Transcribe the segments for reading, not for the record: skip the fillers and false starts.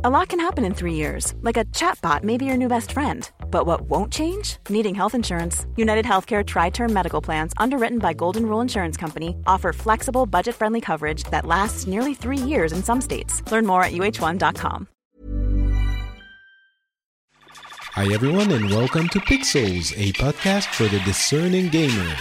A lot can happen in 3 years, like a chatbot may be your new best friend. But what won't change? Needing health insurance. United Healthcare Tri-Term Medical Plans, underwritten by Golden Rule Insurance Company, offer flexible, budget-friendly coverage that lasts nearly 3 years in some states. Learn more at uh1.com. Hi everyone and welcome to Pixels, a podcast for the discerning gamer.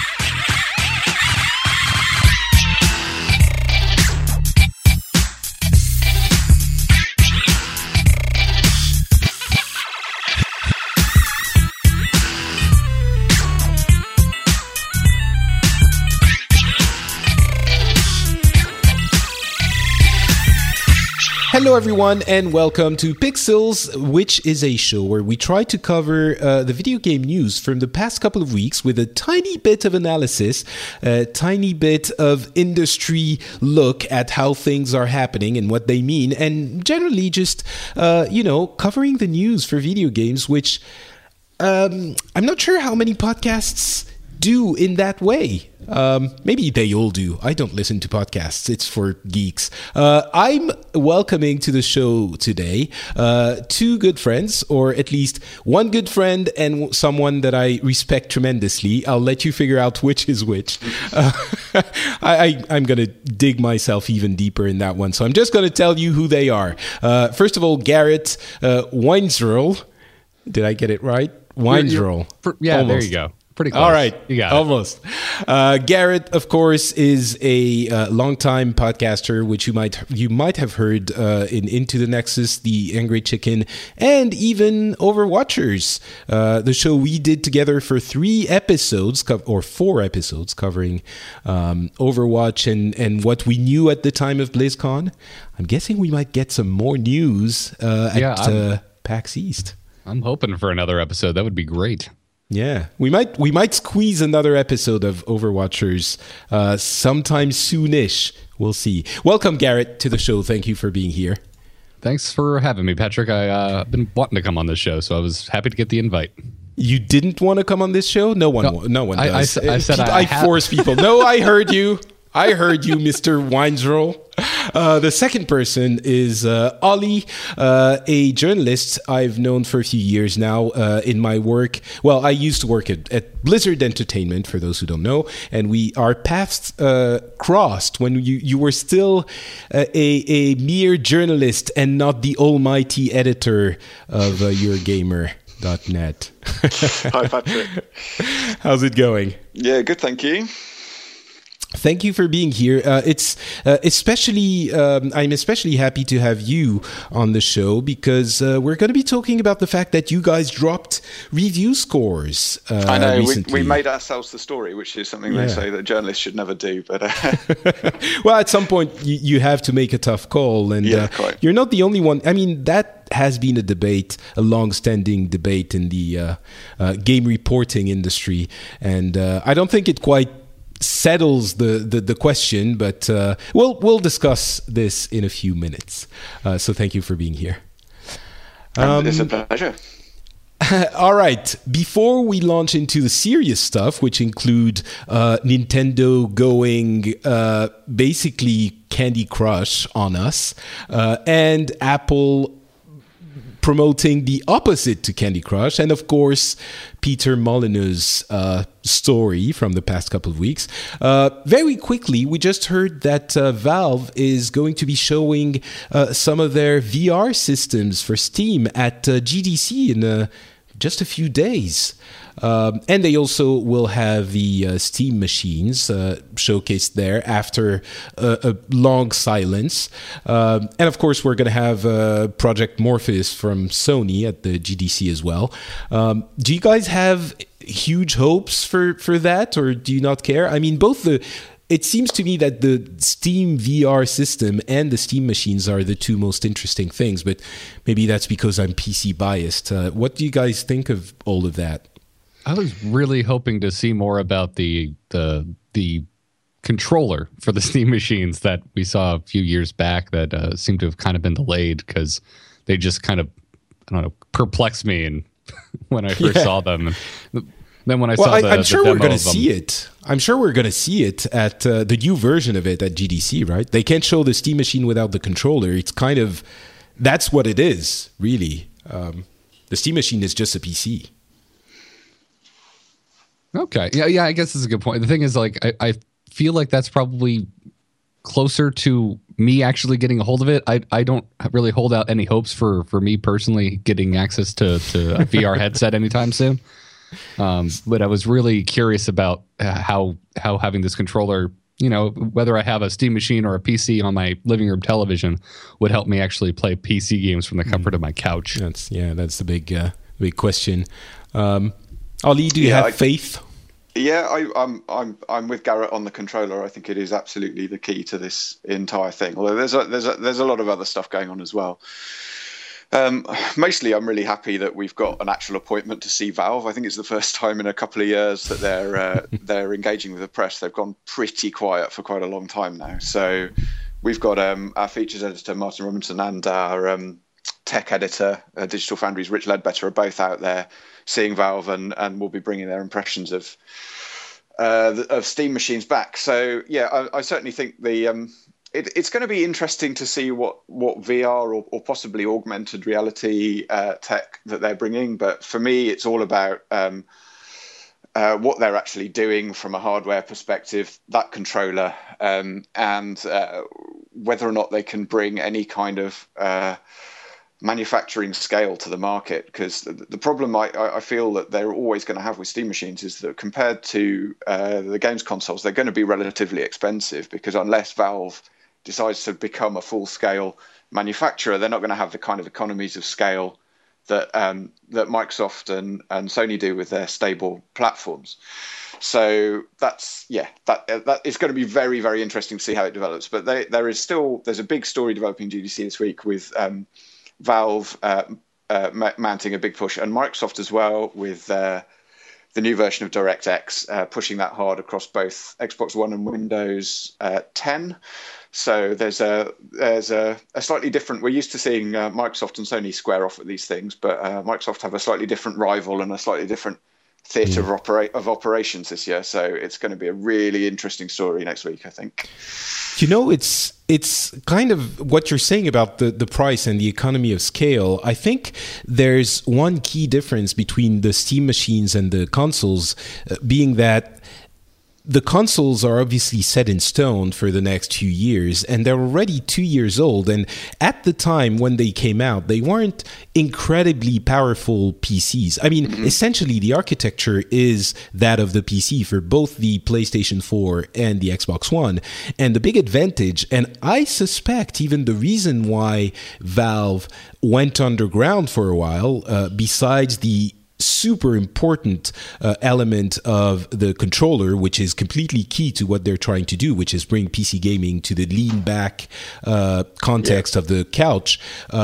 Hello everyone and welcome to Pixels, which is a show where we try to cover the video game news from the past couple of weeks with a tiny bit of analysis, a tiny bit of industry look at how things are happening and what they mean, and generally just, covering the news for video games, which I'm not sure how many podcasts do in that way. Maybe they all do. I don't listen to podcasts. It's for geeks. I'm welcoming to the show today two good friends, or at least one good friend and someone that I respect tremendously. I'll let you figure out which is which. I'm going to dig myself even deeper in that one. So I'm just going to tell you who they are. First of all, Garrett Weinzierl. Did I get it right? Weinzierl. Yeah, almost. There you go. Pretty close. All right. You got almost. Garrett, of course, is a longtime podcaster, which you might have heard in Into the Nexus, The Angry Chicken, and even Overwatchers, the show we did together for 4 episodes covering Overwatch and what we knew at the time of BlizzCon. I'm guessing we might get some more news at PAX East. I'm hoping for another episode. That would be great. Yeah, we might squeeze another episode of Overwatchers sometime soonish. We'll see. Welcome, Garrett, to the show. Thank you for being here. Thanks for having me, Patrick. I've been wanting to come on this show, so I was happy to get the invite. You didn't want to come on this show? No one does. I said I force people. No, I heard you. Mr. Weinzierl. The second person is Ollie, a journalist I've known for a few years now in my work. Well, I used to work at Blizzard Entertainment, for those who don't know, and our paths crossed when you were still a mere journalist and not the almighty editor of YourGamer.net. Hi, Patrick. How's it going? Yeah, good, thank you. Thank you for being here. It's especially I'm especially happy to have you on the show because we're going to be talking about the fact that you guys dropped review scores. I know recently. we made ourselves the story, which is something they say that journalists should never do. But well, at some point you have to make a tough call, and you're not the only one. I mean, that has been a long-standing debate in the game reporting industry, and I don't think it quite settles the question, but we'll discuss this in a few minutes. So thank you for being here. It's a pleasure. All right. Before we launch into the serious stuff, which include Nintendo going basically Candy Crush on us, and Apple promoting the opposite to Candy Crush, and of course Peter Molyneux's story from the past couple of weeks. Very quickly, we just heard that Valve is going to be showing some of their VR systems for Steam at GDC in just a few days. And they also will have the Steam machines showcased there after a long silence. And of course, we're going to have Project Morpheus from Sony at the GDC as well. Do you guys have huge hopes for that, or do you not care? I mean, it seems to me that the Steam VR system and the Steam machines are the two most interesting things, but maybe that's because I'm PC biased. What do you guys think of all of that? I was really hoping to see more about the controller for the Steam machines that we saw a few years back that seemed to have kind of been delayed because they just kind of, I don't know, perplexed me and when I first saw them. Then when I saw I'm sure the we're going to demo see it. I'm sure we're going to see it at the new version of it at GDC, right? They can't show the Steam machine without the controller. It's kind of that's what it is, really. The Steam Machine is just a PC. Okay. Yeah, I guess that's a good point. The thing is, like, I feel like that's probably closer to me actually getting a hold of it. I don't really hold out any hopes for me personally getting access to a VR headset anytime soon. But I was really curious about how having this controller, whether I have a Steam Machine or a PC on my living room television, would help me actually play PC games from the comfort of my couch. That's the big question. Ali, do you have faith? Yeah, I'm with Garrett on the controller. I think it is absolutely the key to this entire thing. Although there's a lot of other stuff going on as well. Mostly, I'm really happy that we've got an actual appointment to see Valve. I think it's the first time in a couple of years that they're engaging with the press. They've gone pretty quiet for quite a long time now. So we've got our features editor Martin Robinson and our tech editor, Digital Foundry's Rich Ledbetter, are both out there seeing Valve and will be bringing their impressions of Steam machines back. So yeah, I certainly think it's going to be interesting to see what VR or possibly augmented reality tech that they're bringing. But for me, it's all about what they're actually doing from a hardware perspective, that controller, and whether or not they can bring any kind of manufacturing scale to the market. Because the problem I feel that they're always going to have with Steam machines is that compared to the games consoles, they're going to be relatively expensive, because unless Valve decides to become a full-scale manufacturer, they're not going to have the kind of economies of scale that Microsoft and Sony do with their stable platforms. So that is going to be very, very interesting to see how it develops. But there's a big story developing GDC this week with Valve mounting a big push, and Microsoft as well with the new version of DirectX pushing that hard across both Xbox One and Windows 10. So there's a slightly different. We're used to seeing Microsoft and Sony square off at these things, but Microsoft have a slightly different rival and a slightly different theatre of operations this year. So it's going to be a really interesting story next week, I think. It's kind of what you're saying about the price and the economy of scale. I think there's one key difference between the Steam machines and the consoles, being that the consoles are obviously set in stone for the next few years, and they're already 2 years old. And at the time when they came out, they weren't incredibly powerful PCs. I mean, essentially, the architecture is that of the PC for both the PlayStation 4 and the Xbox One. And the big advantage, and I suspect even the reason why Valve went underground for a while, besides the super important element of the controller, which is completely key to what they're trying to do, which is bring PC gaming to the lean back context of the couch.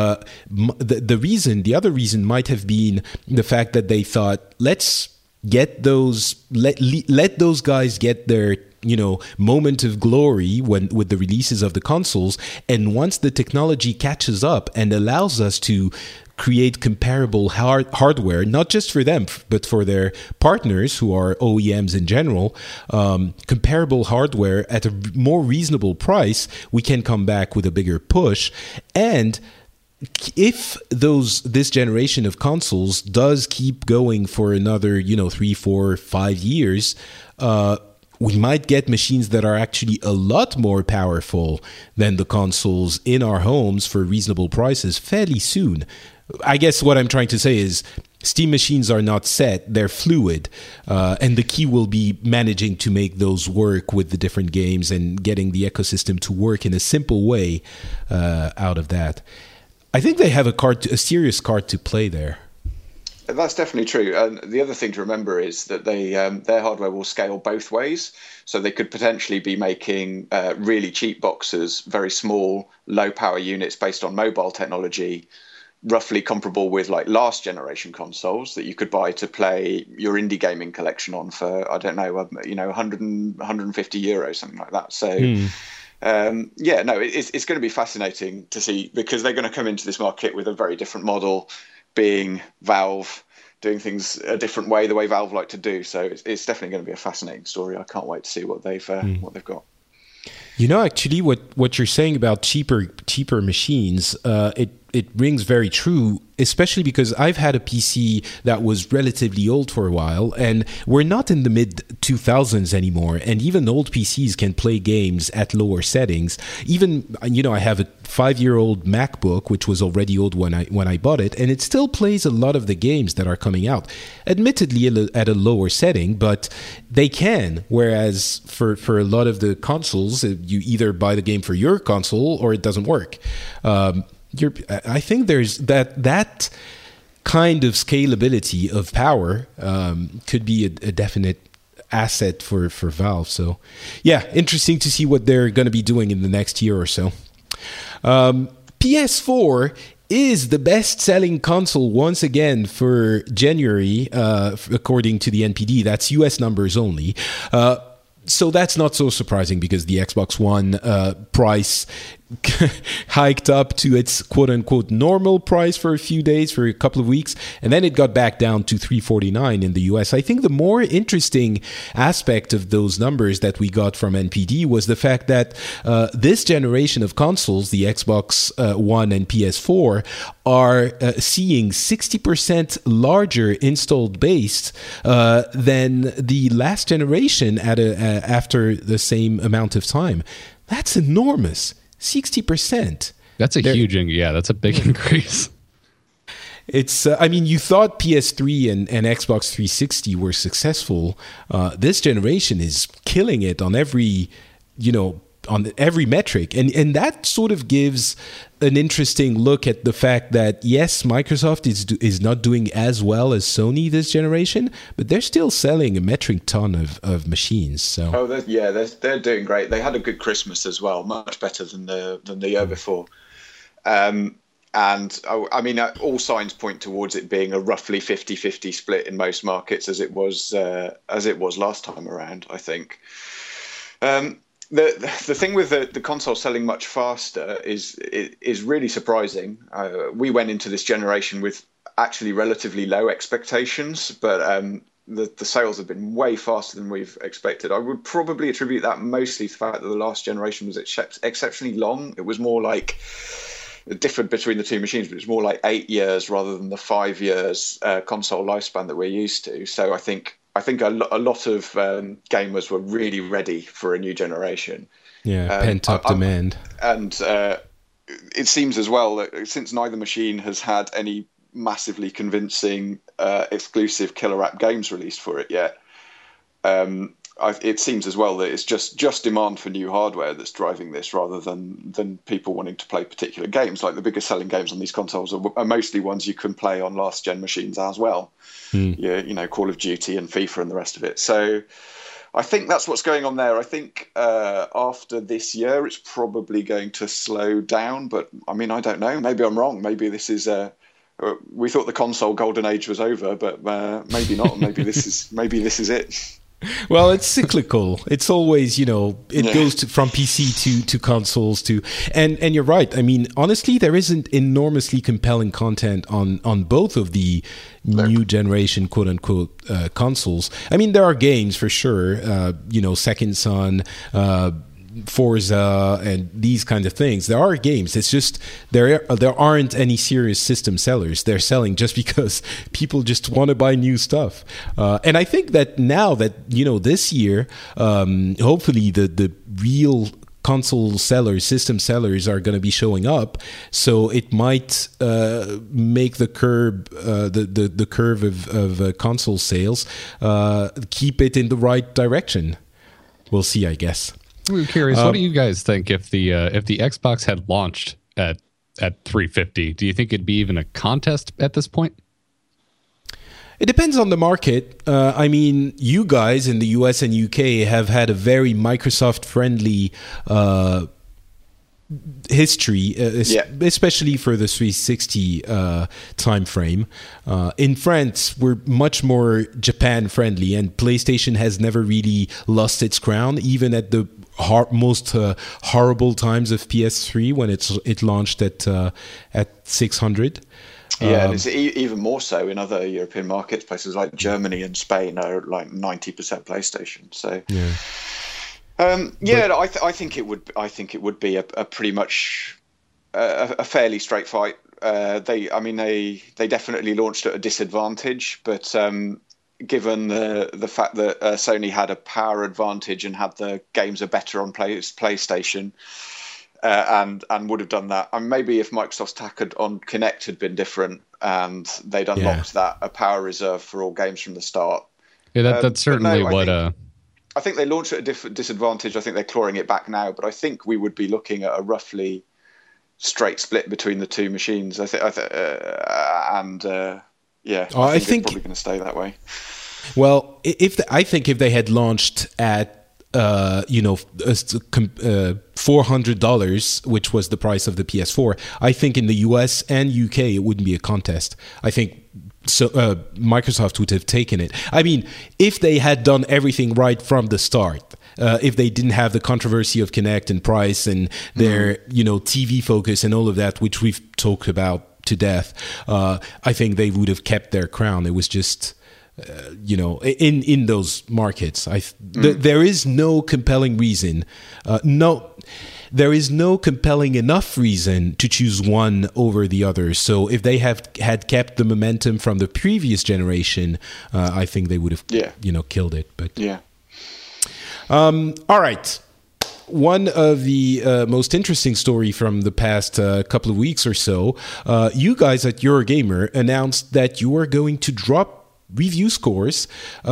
The other reason might have been the fact that they thought, let's get let those guys get their moment of glory with the releases of the consoles, and once the technology catches up and allows us to create comparable hardware, not just for them, but for their partners who are OEMs in general, comparable hardware at a more reasonable price, we can come back with a bigger push. And if this generation of consoles does keep going for another, 3, 4, 5 years, we might get machines that are actually a lot more powerful than the consoles in our homes for reasonable prices fairly soon. I guess what I'm trying to say is Steam machines are not set, they're fluid. And the key will be managing to make those work with the different games and getting the ecosystem to work in a simple way out of that. I think they have a serious card to play there. That's definitely true. And the other thing to remember is that their hardware will scale both ways. So they could potentially be making really cheap boxes, very small, low power units based on mobile technology, roughly comparable with like last generation consoles that you could buy to play your indie gaming collection on for, I don't know, 150 euros, something like that. So it's going to be fascinating to see, because they're going to come into this market with a very different model, being Valve, doing things a different way, the way Valve like to do. So it's definitely going to be a fascinating story. I can't wait to see what they've got. Actually, what you're saying about cheaper machines, it rings very true, especially because I've had a PC that was relatively old for a while, and we're not in the mid-2000s anymore, and even old PCs can play games at lower settings. Even, I have a 5-year-old MacBook, which was already old when I bought it, and it still plays a lot of the games that are coming out, admittedly at a lower setting, but they can, whereas for a lot of the consoles, you either buy the game for your console or it doesn't work. I think there's that kind of scalability of power could be a definite asset for Valve. So, yeah, interesting to see what they're going to be doing in the next year or so. PS4 is the best-selling console once again for January, according to the NPD. That's US numbers only. So that's not so surprising because the Xbox One price hiked up to its quote-unquote normal price for a few days, for a couple of weeks, and then it got back down to $349 in the US. I think the more interesting aspect of those numbers that we got from NPD was the fact that this generation of consoles, the Xbox One and PS4, are seeing 60% larger installed base than the last generation after the same amount of time. That's enormous. 60%. That's a that's a big increase. It's, you thought PS3 and Xbox 360 were successful. This generation is killing it on every metric. And that sort of gives an interesting look at the fact that, yes, Microsoft is not doing as well as Sony this generation, but they're still selling a metric ton of machines. So they're doing great. They had a good Christmas as well, much better than the year before. And all signs point towards it being a roughly 50-50 split in most markets, as it was last time around, I think. The thing with the console selling much faster is really surprising. We went into this generation with actually relatively low expectations, but the sales have been way faster than we've expected. I would probably attribute that mostly to the fact that the last generation was exceptionally long. It was more like different between the two machines, but it was more like 8 years rather than the 5 years console lifespan that we're used to. So I think a lot of gamers were really ready for a new generation. Yeah, pent-up demand. And it seems as well that since neither machine has had any massively convincing exclusive killer app games released for it yet, it seems as well that it's just demand for new hardware that's driving this rather than people wanting to play particular games. Like the biggest selling games on these consoles are mostly ones you can play on last gen machines as well. Call of Duty and FIFA and the rest of it. So I think that's what's going on there. I think after this year, it's probably going to slow down. But I don't know. Maybe I'm wrong. Maybe this is we thought the console golden age was over, but maybe not. Maybe this is it. Well, it's cyclical. It's always, it goes from PC to consoles and you're right. Honestly, there isn't enormously compelling content on both of the new generation, quote unquote, consoles. there are games for sure, Second Son, Forza and these kinds of things. There are games. It's just there aren't any serious system sellers. They're selling just because people just want to buy new stuff. And I think that now that this year, hopefully the real console sellers, system sellers are going to be showing up. So it might make the curve, the curve of console sales, keep it in the right direction. We'll see, I guess. I'm curious. What do you guys think if the Xbox had launched at 350? Do you think it'd be even a contest at this point? It depends on the market. You guys in the US and UK have had a very Microsoft-friendly history, especially for the 360 time frame. In France, we're much more Japan-friendly, and PlayStation has never really lost its crown, even at the most horrible times of PS3 when it launched at 600. Yeah, and it's even more so in other European markets. Places like Germany and Spain are like 90% PlayStation. So, I think it would. I think it would be a pretty much a fairly straight fight. They definitely launched at a disadvantage, but given the fact that Sony had a power advantage and had the games are better on PlayStation, and would have done that. And maybe if Microsoft's tack on Kinect had been different and they'd unlocked a power reserve for all games from the start. Yeah, that's certainly I think they launched at a disadvantage. I think they're clawing it back now, but I think we would be looking at a roughly straight split between the two machines. I think it's probably going to stay that way. Well, I think if they had launched at $400, which was the price of the PS4, I think in the US and UK it wouldn't be a contest. I think Microsoft would have taken it. I mean, if they had done everything right from the start, if they didn't have the controversy of Kinect and price and their TV focus and all of that, which we've talked about to death, I think they would have kept their crown. It was just in those markets, there is no compelling reason. There is no compelling enough reason to choose one over the other. So if they had kept the momentum from the previous generation, I think they would have, killed it. But all right. One of the most interesting story from the past couple of weeks or so, you guys at Eurogamer announced that you are going to drop review scores,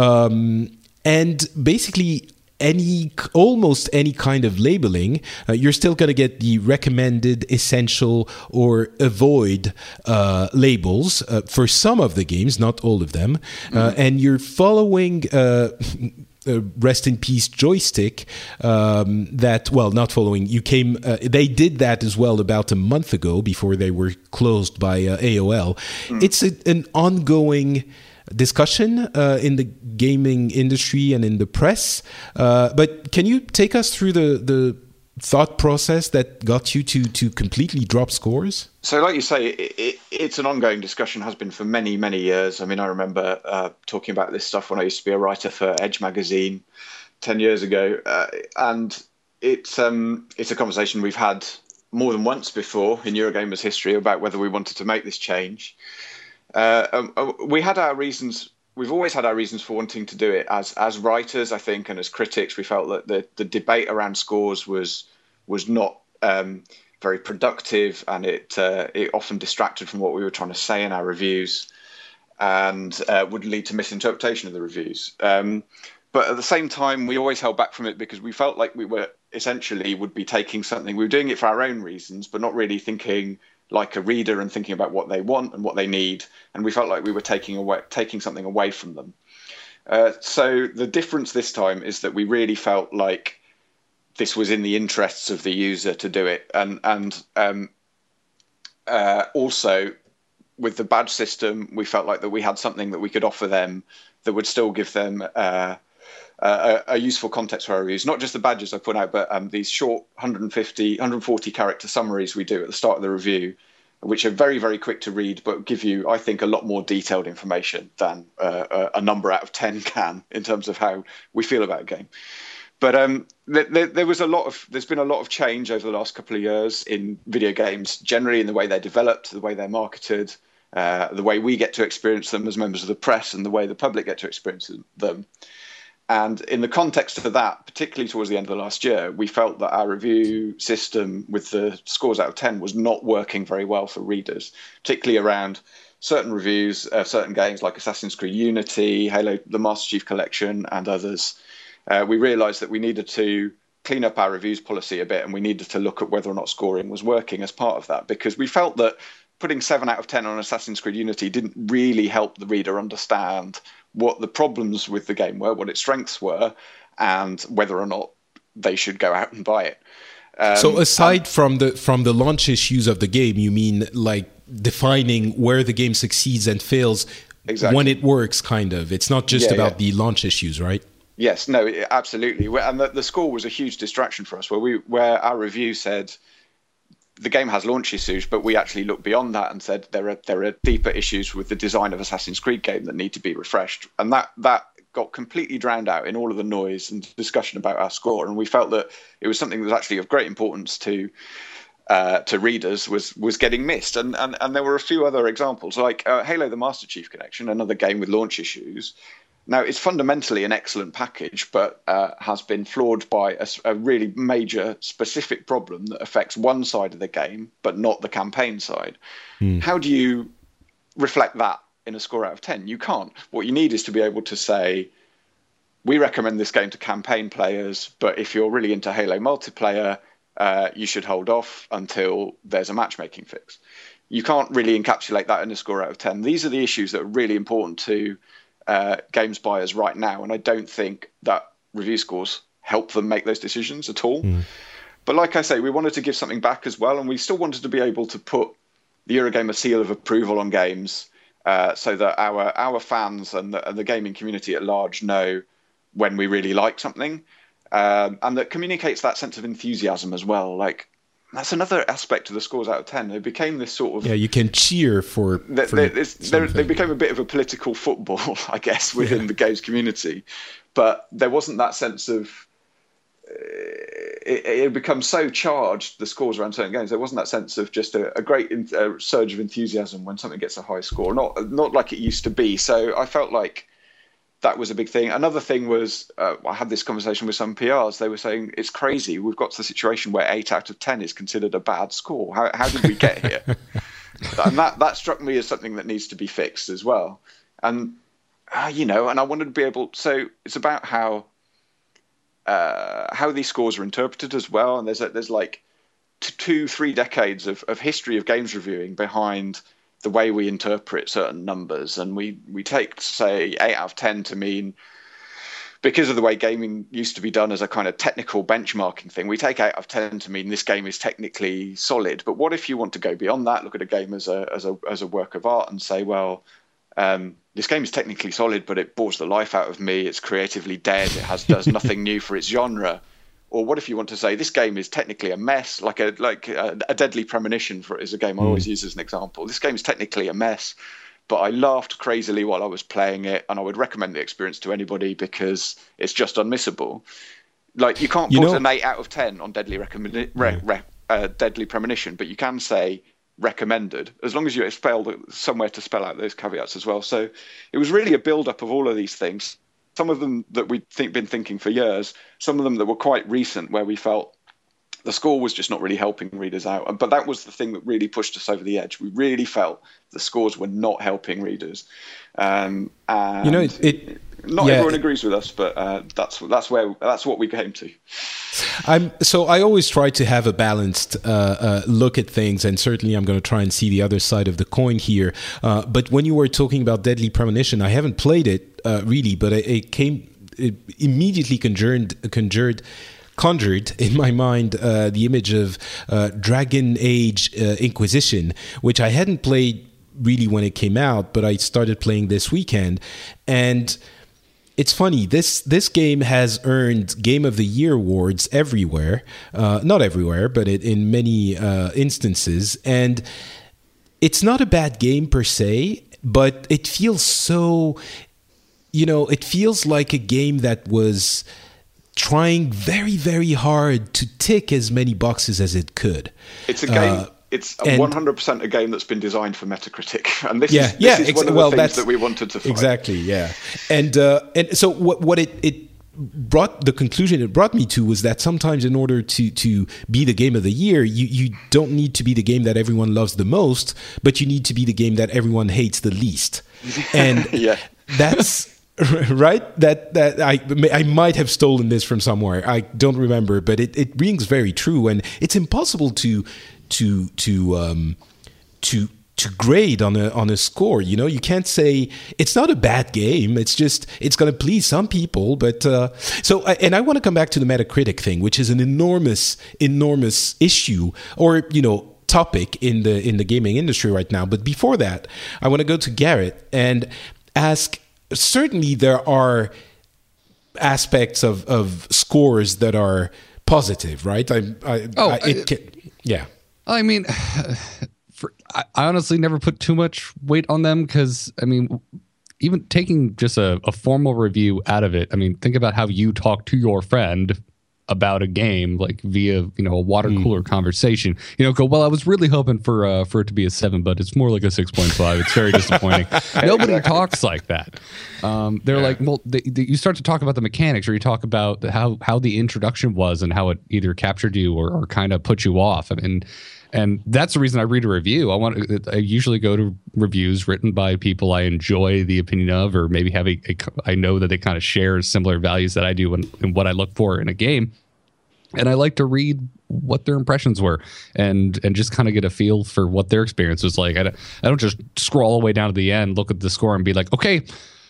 and basically almost any kind of labeling. You're still going to get the recommended, essential, or avoid labels for some of the games, not all of them. And you're following rest in peace Joystick, not following, they did that as well about a month ago before they were closed by AOL. It's an ongoing discussion in the gaming industry and in the press, but can you take us through the thought process that got you to completely drop scores? So like you say, it's an ongoing discussion, has been for many, many years. I mean, I remember talking about this stuff when I used to be a writer for Edge magazine 10 years ago, and it's a conversation we've had more than once before in Eurogamer's history about whether we wanted to make this change. We had our reasons. We've always had our reasons for wanting to do it as writers, I think, and as critics. We felt that the debate around scores was not very productive, and it often distracted from what we were trying to say in our reviews, and would lead to misinterpretation of the reviews. But at the same time, we always held back from it because we felt like we were would be taking something. We were doing it for our own reasons, but not really thinking like a reader and thinking about what they want and what they need. And we felt like we were taking something away from them. So the difference this time is that we really felt like this was in the interests of the user to do it. And also with the badge system, we felt like that we had something that we could offer them that would still give them a useful context for our reviews. Not just the badges I put out, but these short 140 character summaries we do at the start of the review, which are very, very quick to read, but give you, I think, a lot more detailed information than a number out of 10 can in terms of how we feel about a game. But there's been a lot of change over the last couple of years in video games, generally in the way they're developed, the way they're marketed, the way we get to experience them as members of the press, and the way the public get to experience them. And in the context of that, particularly towards the end of the last year, we felt that our review system with the scores out of 10 was not working very well for readers, particularly around certain reviews of certain games like Assassin's Creed Unity, Halo, the Master Chief Collection, and others. We realized that we needed to clean up our reviews policy a bit, and we needed to look at whether or not scoring was working as part of that, because we felt that putting 7 out of 10 on Assassin's Creed Unity didn't really help the reader understand what the problems with the game were, what its strengths were, and whether or not they should go out and buy it. So aside from the launch issues of the game, you mean like defining where the game succeeds and fails when it works, kind of. It's not just about the launch issues, right? Yes, no, absolutely. And the score was a huge distraction for us, where our review said the game has launch issues, but we actually looked beyond that and said there are deeper issues with the design of Assassin's Creed game that need to be refreshed. And that got completely drowned out in all of the noise and discussion about our score, and we felt that it was something that was actually of great importance to readers was getting missed. And there were a few other examples, like Halo the Master Chief Collection, another game with launch issues. Now, it's fundamentally an excellent package, but has been flawed by a really major specific problem that affects one side of the game, but not the campaign side. How do you reflect that in a score out of 10? You can't. What you need is to be able to say, we recommend this game to campaign players, but if you're really into Halo multiplayer, you should hold off until there's a matchmaking fix. You can't really encapsulate that in a score out of 10. These are the issues that are really important to games buyers right now, and I don't think that review scores help them make those decisions at all. But like I say, we wanted to give something back as well, and we still wanted to be able to put the Eurogamer seal of approval on games, so that our fans and the gaming community at large know when we really like something, and that communicates that sense of enthusiasm as well. Like, that's another aspect of the scores out of 10. They became this sort of... Yeah, you can cheer for they became a bit of a political football, I guess, within the games community. But there wasn't that sense of... It had become so charged, the scores around certain games. There wasn't that sense of just a great surge of enthusiasm when something gets a high score. Not like it used to be. So I felt like that was a big thing. Another thing was, I had this conversation with some PRs. They were saying, it's crazy. We've got to the situation where 8 out of 10 is considered a bad score. How did we get here? And that struck me as something that needs to be fixed as well. And, and I wanted to be able... So it's about how these scores are interpreted as well. And there's like 2-3 decades of history of games reviewing behind the way we interpret certain numbers. And we take, say, 8 out of 10 to mean, because of the way gaming used to be done as a kind of technical benchmarking thing, we take 8 out of 10 to mean this game is technically solid. But what if you want to go beyond that, look at a game as a work of art and say, well, this game is technically solid, but it bores the life out of me. It's creatively dead. It does nothing new for its genre. Or what if you want to say this game is technically a mess, like a Deadly Premonition is a game I always use as an example. This game is technically a mess, but I laughed crazily while I was playing it, and I would recommend the experience to anybody because it's just unmissable. Like, you can't put an 8 out of 10 on Deadly Premonition, but you can say recommended, as long as you somewhere to spell out those caveats as well. So it was really a build-up of all of these things. Some of them that we'd been thinking for years, some of them that were quite recent, where we felt the score was just not really helping readers out. But that was the thing that really pushed us over the edge. We really felt the scores were not helping readers. And not everyone agrees with us, but that's what we came to. So I always try to have a balanced look at things, and certainly I'm going to try and see the other side of the coin here. But when you were talking about Deadly Premonition, I haven't played it really, but it immediately conjured in my mind the image of Dragon Age Inquisition, which I hadn't played really when it came out, but I started playing this weekend. And it's funny, this game has earned Game of the Year awards everywhere. Not everywhere, but in many instances. And it's not a bad game per se, but it feels so... it feels like a game that was trying very, very hard to tick as many boxes as it could. It's a game... It's 100% a game that's been designed for Metacritic, and this is one of the things that we wanted to find. Exactly, yeah. And so what it brought, the conclusion it brought me to was that sometimes in order to be the game of the year, you don't need to be the game that everyone loves the most, but you need to be the game that everyone hates the least. And that's... Right? That I might have stolen this from somewhere. I don't remember, but it rings very true, and it's impossible to grade on a score. You can't say it's not a bad game. It's just it's going to please some people. But and I want to come back to the Metacritic thing, which is an enormous issue, or topic in the gaming industry right now. But before that, I want to go to Garrett and ask. Certainly, there are aspects of scores that are positive, right? I mean, I honestly never put too much weight on them because, I mean, even taking just a formal review out of it, I mean, think about how you talk to your friend about a game, like via, a water cooler conversation. Go, well, I was really hoping for it to be a 7, but it's more like a 6.5. It's very disappointing. Nobody talks like that. They're like, well, you start to talk about the mechanics, or you talk about how the introduction was and how it either captured you or kind of put you off. I mean, and that's the reason I read a review. I usually go to reviews written by people I enjoy the opinion of, or maybe have I know that they kind of share similar values that I do and what I look for in a game. And I like to read what their impressions were and just kind of get a feel for what their experience was like. I don't just scroll all the way down to the end, look at the score, and be like, okay,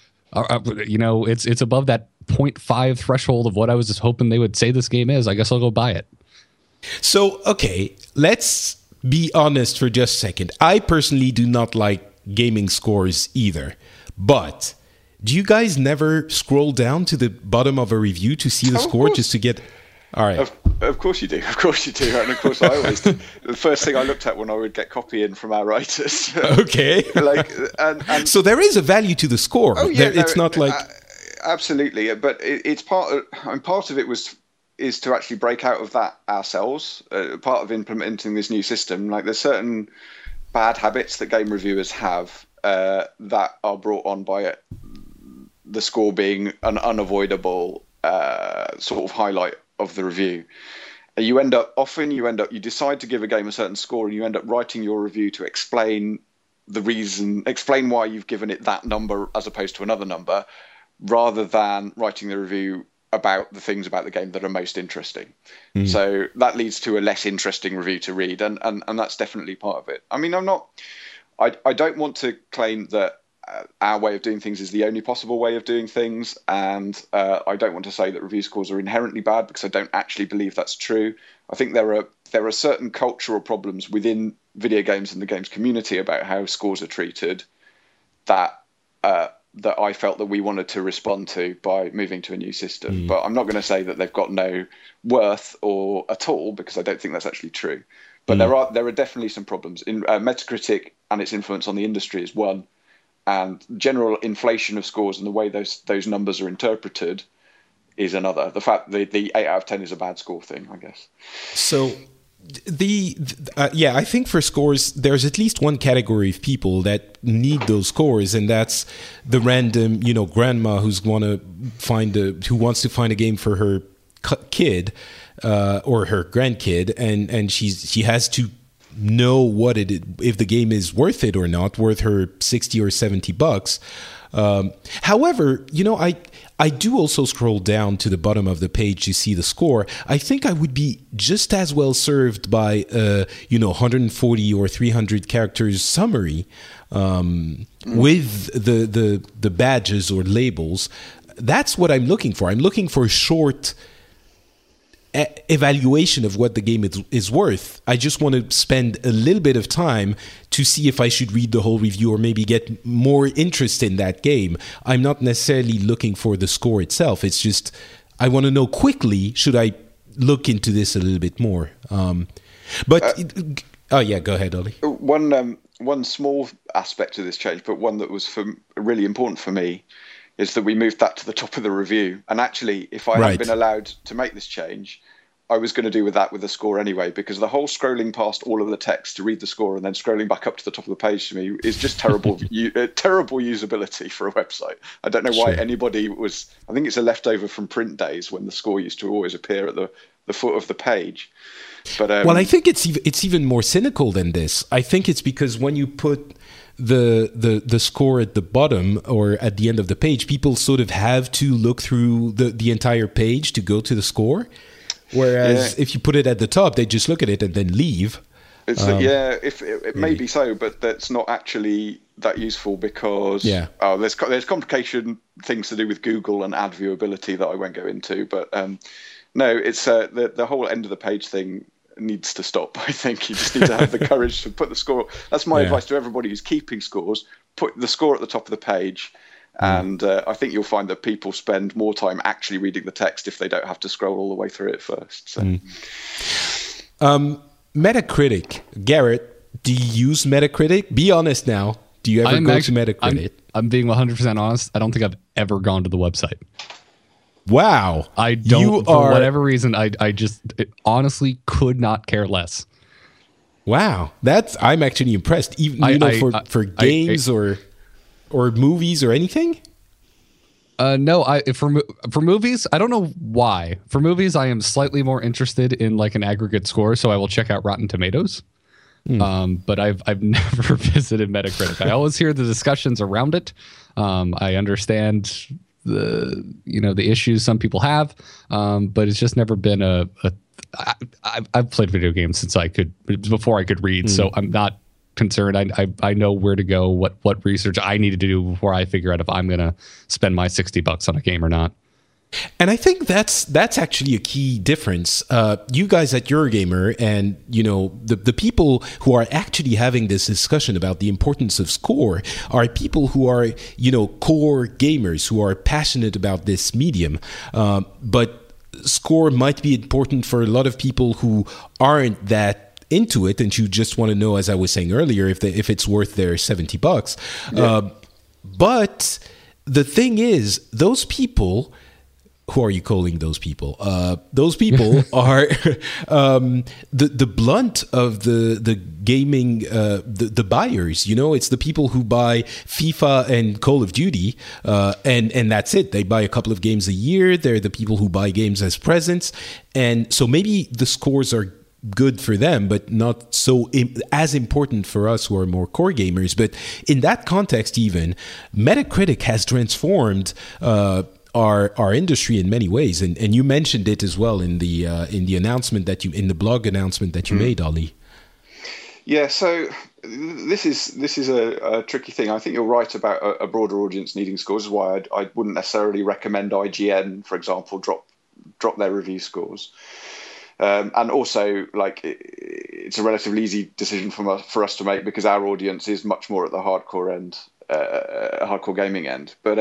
it's above that 0.5 threshold of what I was just hoping they would say this game is. I guess I'll go buy it. So, okay, let's be honest for just a second. I personally do not like gaming scores either. But do you guys never scroll down to the bottom of a review to see the score just to get... All right. Of course you do. Of course you do. And of course I always do. The first thing I looked at when I would get copy in from our writers. Okay. And so there is a value to the score. Oh, yeah, it's not like... Absolutely. But it's part of it is to actually break out of that ourselves. Part of implementing this new system, like there's certain bad habits that game reviewers have that are brought on by the score being an unavoidable sort of highlight of the review. You decide to give a game a certain score, and you end up writing your review to explain why you've given it that number as opposed to another number, rather than writing the review about the things about the game that are most interesting. So that leads to a less interesting review to read, and that's definitely part of it. I mean, I don't want to claim that our way of doing things is the only possible way of doing things, and I don't want to say that review scores are inherently bad, because I don't actually believe that's true. I think there are certain cultural problems within video games and the games community about how scores are treated that I felt that we wanted to respond to by moving to a new system. But I'm not going to say that they've got no worth or at all, because I don't think that's actually true. But there are definitely some problems. In Metacritic and its influence on the industry is one, and general inflation of scores and the way those numbers are interpreted is another. The fact the 8 out of 10 is a bad score thing, I guess. So I think for scores, there's at least one category of people that need those scores, and that's the random, grandma who wants to find a game for her kid or her grandkid, and she has to know if the game is worth it or not, worth her $60 or $70. However, I do also scroll down to the bottom of the page to see the score. I think I would be just as well served by 140 or 300 characters summary with the badges or labels. That's what I'm looking for. I'm looking for a short evaluation of what the game is worth. I just want to spend a little bit of time to see if I should read the whole review or maybe get more interest in that game. I'm not necessarily looking for the score itself. It's just I want to know quickly, should I look into this a little bit more? Go ahead, Ollie. One small aspect of this change, but one that was really important for me, is that we moved that to the top of the review. And actually, if I had been allowed to make this change, I was going to do with the score anyway, because the whole scrolling past all of the text to read the score and then scrolling back up to the top of the page to me is just terrible, terrible usability for a website. I don't know why anybody I think it's a leftover from print days when the score used to always appear at the foot of the page. But I think it's even more cynical than this. I think it's because when you put the score at the bottom or at the end of the page, people sort of have to look through the entire page to go to the score. Whereas if you put it at the top, they just look at it and then leave. It may be so, but that's not actually that useful, because there's complication things to do with Google and ad viewability that I won't go into. But no, it's the whole end of the page thing needs to stop. I think you just need to have the courage to put the score. That's my advice to everybody who's keeping scores. Put the score at the top of the page. And I think you'll find that people spend more time actually reading the text if they don't have to scroll all the way through it first. So. Metacritic. Garrett, do you use Metacritic? Be honest now. Do you ever go to Metacritic? I'm being 100% honest. I don't think I've ever gone to the website. Wow. I don't, for whatever reason, I honestly could not care less. Wow. I'm actually impressed. Even, for games or movies or anything? No, for movies, I don't know why. For movies, I am slightly more interested in like an aggregate score, so I will check out Rotten Tomatoes. But I've never visited Metacritic. I always hear the discussions around it. I understand the issues some people have, but it's just never been I've played video games since before I could read, so I'm not concerned. I know where to go, what research I need to do before I figure out if I'm going to spend my $60 on a game or not. And I think that's actually a key difference. You guys at Eurogamer and, the people who are actually having this discussion about the importance of score are people who are, core gamers who are passionate about this medium. But score might be important for a lot of people who aren't that into it and you just want to know, as I was saying earlier, if it's worth their $70. Yeah. But the thing is, those people... Who are you calling those people? Those people are the blunt of the gaming, the buyers. It's the people who buy FIFA and Call of Duty, and that's it. They buy a couple of games a year. They're the people who buy games as presents, and so maybe the scores are good for them, but not so as important for us who are more core gamers. But in that context, even Metacritic has transformed our industry in many ways, and you mentioned it as well in the announcement in the blog announcement that you made, Ollie. Yeah, so this is a tricky thing. I think you're right about a broader audience needing scores. Is why I wouldn't necessarily recommend IGN, for example, drop their review scores. And also, it's a relatively easy decision for us to make because our audience is much more at the hardcore end, hardcore gaming end. But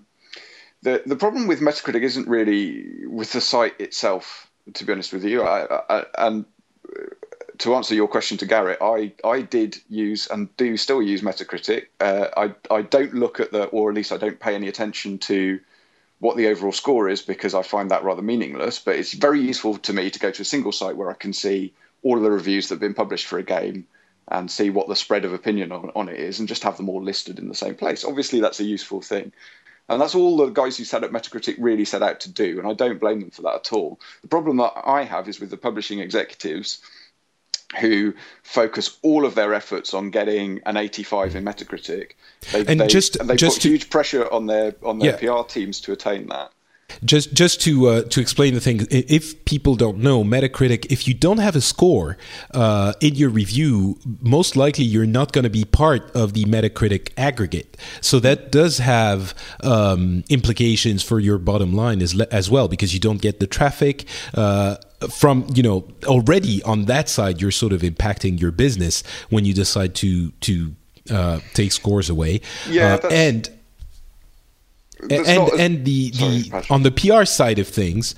the problem with Metacritic isn't really with the site itself, to be honest with you. And to answer your question to Garrett, I did use and do still use Metacritic. I don't look at or at least I don't pay any attention to what the overall score is because I find that rather meaningless. But it's very useful to me to go to a single site where I can see all of the reviews that have been published for a game and see what the spread of opinion on it is and just have them all listed in the same place. Obviously, that's a useful thing. And that's all the guys who set up Metacritic really set out to do, and I don't blame them for that at all. The problem that I have is with the publishing executives who focus all of their efforts on getting an 85 in Metacritic. They put huge pressure on their PR teams to attain that. Just to explain the thing, if people don't know, Metacritic, if you don't have a score in your review, most likely you're not going to be part of the Metacritic aggregate. So that does have implications for your bottom line as well, because you don't get the traffic from, already on that side, you're sort of impacting your business when you decide to take scores away. Yeah, on the PR side of things,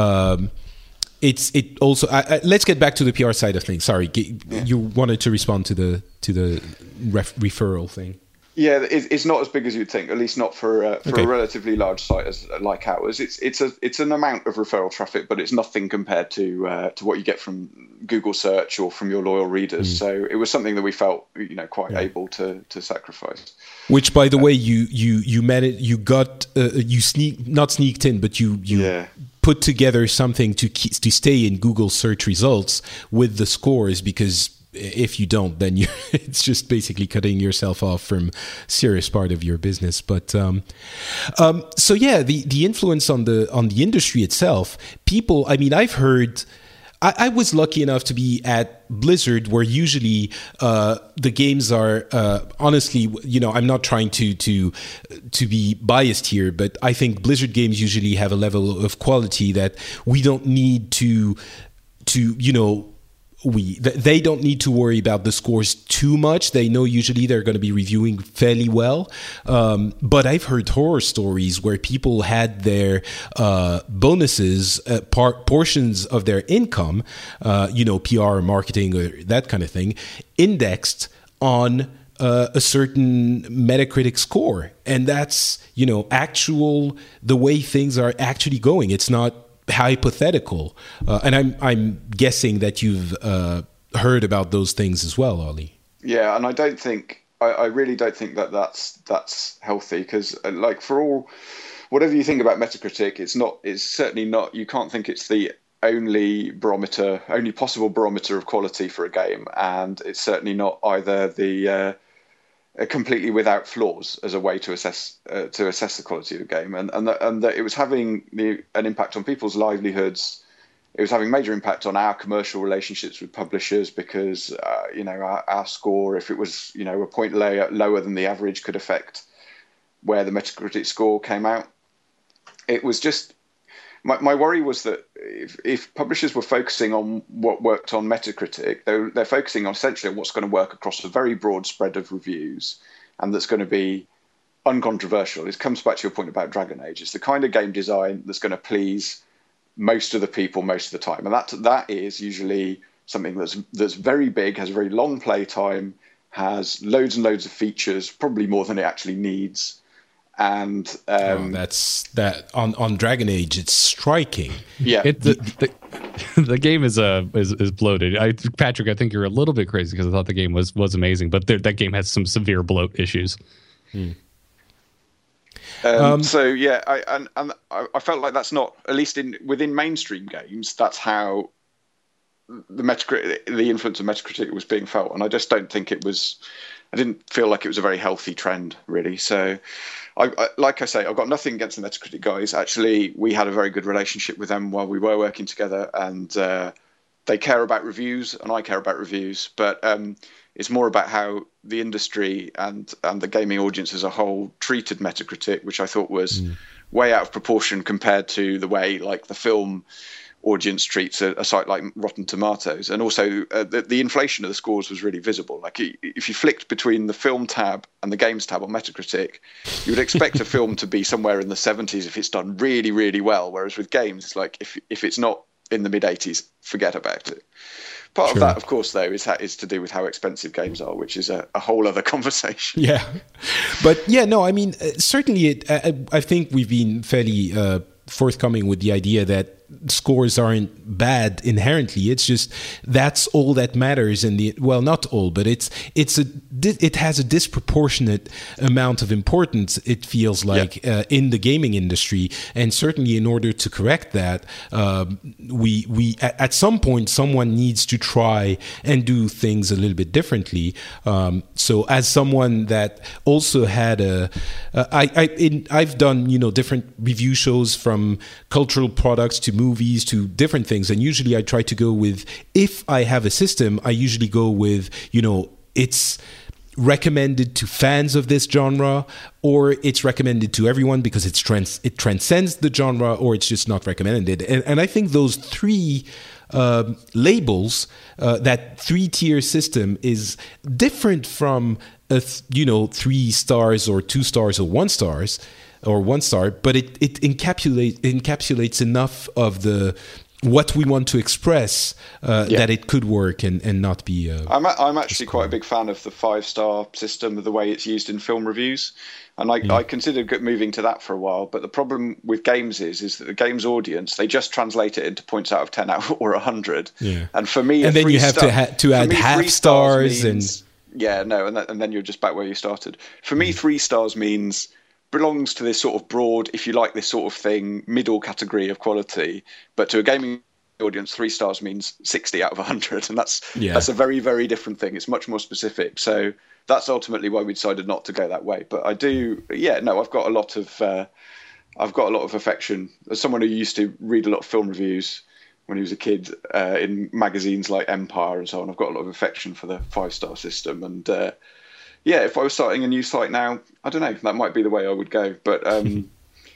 it also. Let's get back to the PR side of things. Sorry, you wanted to respond to the referral thing. Yeah, it's not as big as you'd think. At least not for a relatively large site like ours. It's an amount of referral traffic, but it's nothing compared to what you get from Google search or from your loyal readers. So it was something that we felt quite able to sacrifice. Which, by the way, you managed. You got not sneaked in, but you put together something to stay in Google search results with the scores, because if you don't, then it's just basically cutting yourself off from serious part of your business. But so yeah, the influence on the industry itself, people. I mean, I've heard. I was lucky enough to be at Blizzard, where usually the games are honestly, I'm not trying to be biased here, but I think Blizzard games usually have a level of quality that we don't need to they don't need to worry about the scores too much. They know usually they're going to be reviewing fairly well. But I've heard horror stories where people had their bonuses, portions of their income, PR or marketing or that kind of thing, indexed on a certain Metacritic score, and that's the way things are actually going. It's not hypothetical, and I'm guessing that you've heard about those things as well, Ollie. Yeah, and I really don't think that that's healthy, because like, for all, whatever you think about Metacritic, it's certainly not. You can't think it's the only possible barometer of quality for a game, and it's certainly not either the completely without flaws as a way to assess the quality of a game, and that it was having an impact on people's livelihoods. It was having major impact on our commercial relationships with publishers, because our score, if it was a point lower than the average, could affect where the Metacritic score came out. It was just my worry was that if publishers were focusing on what worked on Metacritic, they're focusing on essentially on what's going to work across a very broad spread of reviews, and that's going to be uncontroversial. It comes back to your point about Dragon Age. It's the kind of game design that's going to please most of the people most of the time, and that is usually something that's very big, has a very long play time, has loads and loads of features, probably more than it actually needs. And that's that on Dragon Age. It's striking. Yeah, the game is bloated. Patrick, I think you're a little bit crazy, because I thought the game was amazing, but that game has some severe bloat issues. So yeah, I felt like that's not, at least within mainstream games, that's how the influence of Metacritic was being felt, and I just don't think it was. I didn't feel like it was a very healthy trend, really. So, like I say, I've got nothing against the Metacritic guys. Actually, we had a very good relationship with them while we were working together, and they care about reviews, and I care about reviews. But it's more about how the industry and the gaming audience as a whole treated Metacritic, which I thought was way out of proportion compared to the way, like, the film audience treats a site like Rotten Tomatoes. And also the inflation of the scores was really visible. Like, if you flicked between the film tab and the games tab on Metacritic, you would expect a film to be somewhere in the 70s if it's done really, really well. Whereas with games, it's like, if it's not in the mid 80s, forget about it. Part of that, of course, though, is to do with how expensive games are, which is a whole other conversation. Yeah. But yeah, no, I mean, certainly I think we've been fairly forthcoming with the idea that scores aren't bad inherently. It's just that's all that matters. Not all, but it has a disproportionate amount of importance, it feels like, in the gaming industry. And certainly, in order to correct that, we at some point someone needs to try and do things a little bit differently. So as someone that also had I've done different review shows, from cultural products to movies to different things, and usually I try to go with, if I have a system, I usually go with it's recommended to fans of this genre, or it's recommended to everyone because it transcends the genre, or it's just not recommended. And I think those three labels, that 3-tier system, is different from 3 stars or 2 stars or 1 stars or 1 star, but it encapsulates enough of what we want to express that it could work and not be. I'm actually quite a big fan of the 5-star system, of the way it's used in film reviews, and I considered moving to that for a while. But the problem with games is that the games audience, they just translate it into points out of 10 or 100. Yeah. And for me, and then you have to add half stars means, and then you're just back where you started. For me, 3 stars belongs to this sort of broad, if you like, this sort of thing, middle category of quality. But to a gaming audience, 3 stars means 60 out of 100, and that's a very, very different thing. It's much more specific. So that's ultimately why we decided not to go that way. But I do, I've got a lot of affection as someone who used to read a lot of film reviews when he was a kid in magazines like Empire and so on. I've got a lot of affection for the 5-star system, and if I was starting a new site now, I don't know, that might be the way I would go. But I'm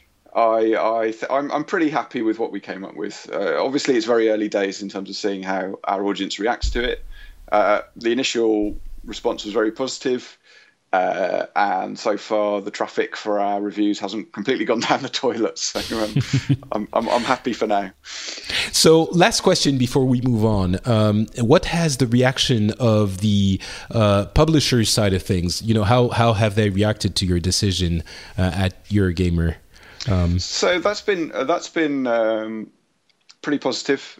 pretty happy with what we came up with. Obviously, it's very early days in terms of seeing how our audience reacts to it. The initial response was very positive, and so far the traffic for our reviews hasn't completely gone down the toilet. So I'm happy for now. So, last question before we move on. What has the reaction of the publishers side of things? How have they reacted to your decision at Eurogamer? So that's been pretty positive.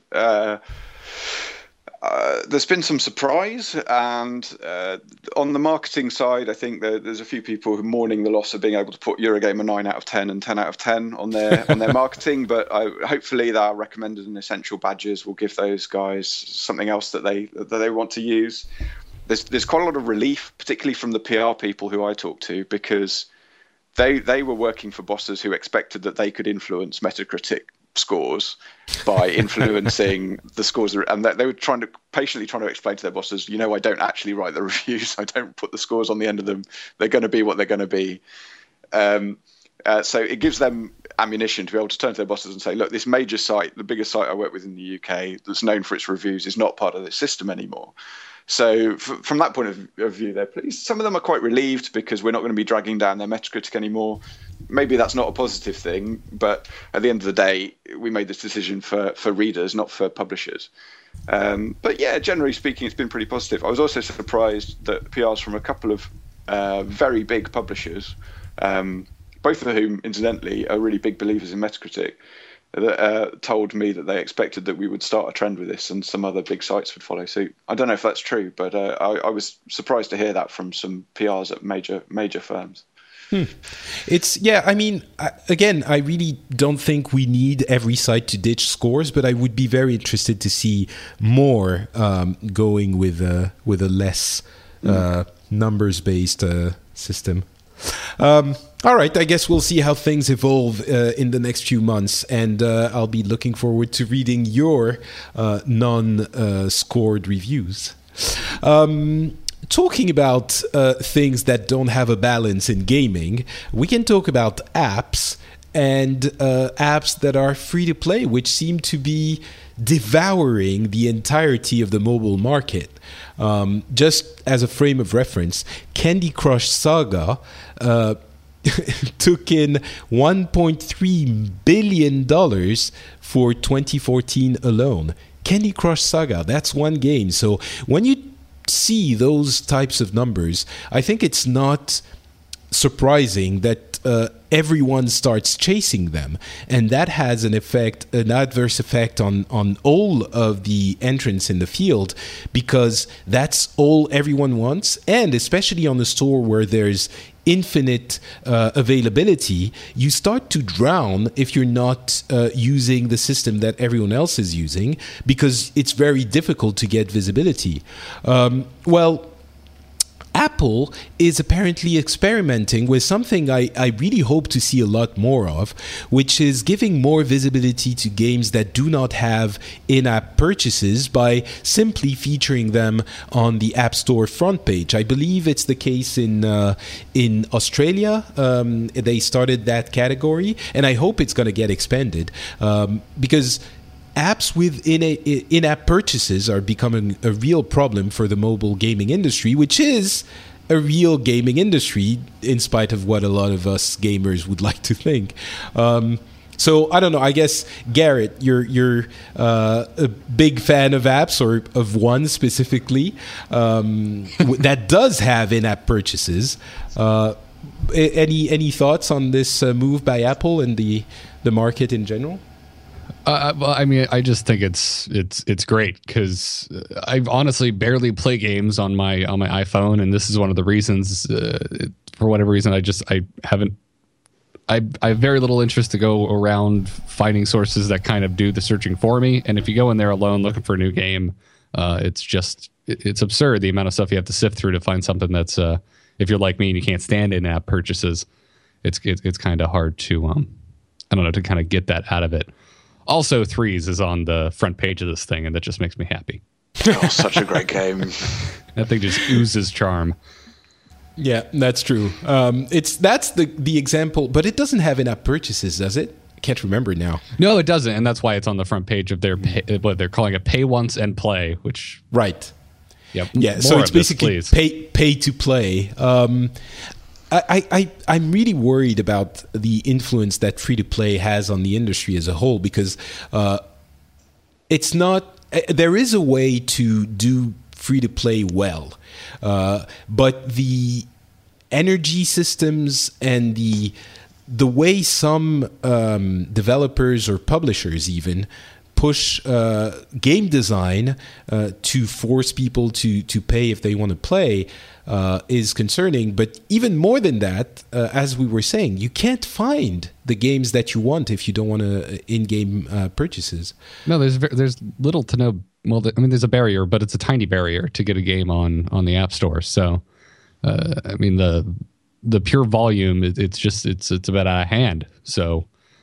There's been some surprise, and on the marketing side, I think there's a few people who are mourning the loss of being able to put Eurogamer 9 out of 10 and 10 out of 10 on their marketing. But hopefully, our recommended and essential badges will give those guys something else that they want to use. There's quite a lot of relief, particularly from the PR people who I talk to, because they were working for bosses who expected that they could influence Metacritic scores by influencing the scores, and they were patiently trying to explain to their bosses, I don't actually write the reviews, I don't put the scores on the end of them, they're going to be what they're going to be. So it gives them ammunition to be able to turn to their bosses and say, look, this major site, the biggest site I work with in the UK that's known for its reviews, is not part of this system anymore. So from that point of view, they're pleased. Some of them are quite relieved because we're not going to be dragging down their Metacritic anymore. Maybe that's not a positive thing, but at the end of the day, we made this decision for readers, not for publishers. But yeah, generally speaking, it's been pretty positive. I was also surprised that PRs from a couple of very big publishers, both of whom, incidentally, are really big believers in Metacritic, that told me that they expected that we would start a trend with this and some other big sites would follow suit. I don't know if that's true, but I was surprised to hear that from some PRs at major firms. I really don't think we need every site to ditch scores, but I would be very interested to see more going with a less numbers-based system. All right, I guess we'll see how things evolve in the next few months, and I'll be looking forward to reading your non-scored reviews. Talking about things that don't have a balance in gaming, we can talk about apps, and apps that are free to play, which seem to be devouring the entirety of the mobile market. Just as a frame of reference, Candy Crush Saga took in $1.3 billion for 2014 alone. Candy Crush Saga, that's one game. So when you see those types of numbers, I think it's not surprising that everyone starts chasing them, and that has an adverse effect on all of the entrants in the field, because that's all everyone wants, and especially on the store where there's infinite availability, you start to drown if you're not using the system that everyone else is using, because it's very difficult to get visibility. Apple is apparently experimenting with something I really hope to see a lot more of, which is giving more visibility to games that do not have in-app purchases by simply featuring them on the App Store front page. I believe it's the case in Australia. They started that category, and I hope it's going to get expanded because apps with in-app purchases are becoming a real problem for the mobile gaming industry, which is a real gaming industry, in spite of what a lot of us gamers would like to think. So I don't know. I guess, Garrett, you're a big fan of apps, or of one specifically that does have in-app purchases. Any thoughts on this move by Apple and the market in general? Well, I mean, I just think it's great, because I honestly barely play games on my iPhone, and this is one of the reasons. For whatever reason, I have very little interest to go around finding sources that kind of do the searching for me. And if you go in there alone looking for a new game, it's absurd the amount of stuff you have to sift through to find something that's if you're like me and you can't stand in-app purchases, it's kind of hard to I don't know, to kind of get that out of it. Also, Threes is on the front page of this thing, and that just makes me happy. Oh, such a great game. That thing just oozes charm. Yeah, that's true. That's the example, but it doesn't have in-app purchases, does it? I can't remember now. No, it doesn't, and that's why it's on the front page of their what they're calling it, pay once and play, which right. Yep. Yeah, so it's basically pay to play. I'm really worried about the influence that free-to-play has on the industry as a whole, because it's not. There is a way to do free to play well, but the energy systems and the way some developers or publishers even push game design to force people to pay if they want to play is concerning. But even more than that, as we were saying, you can't find the games that you want if you don't want in-game purchases. No, there's little to no. Well, there's a barrier, but it's a tiny barrier to get a game on the App Store. So, the pure volume, it's about out of hand. So,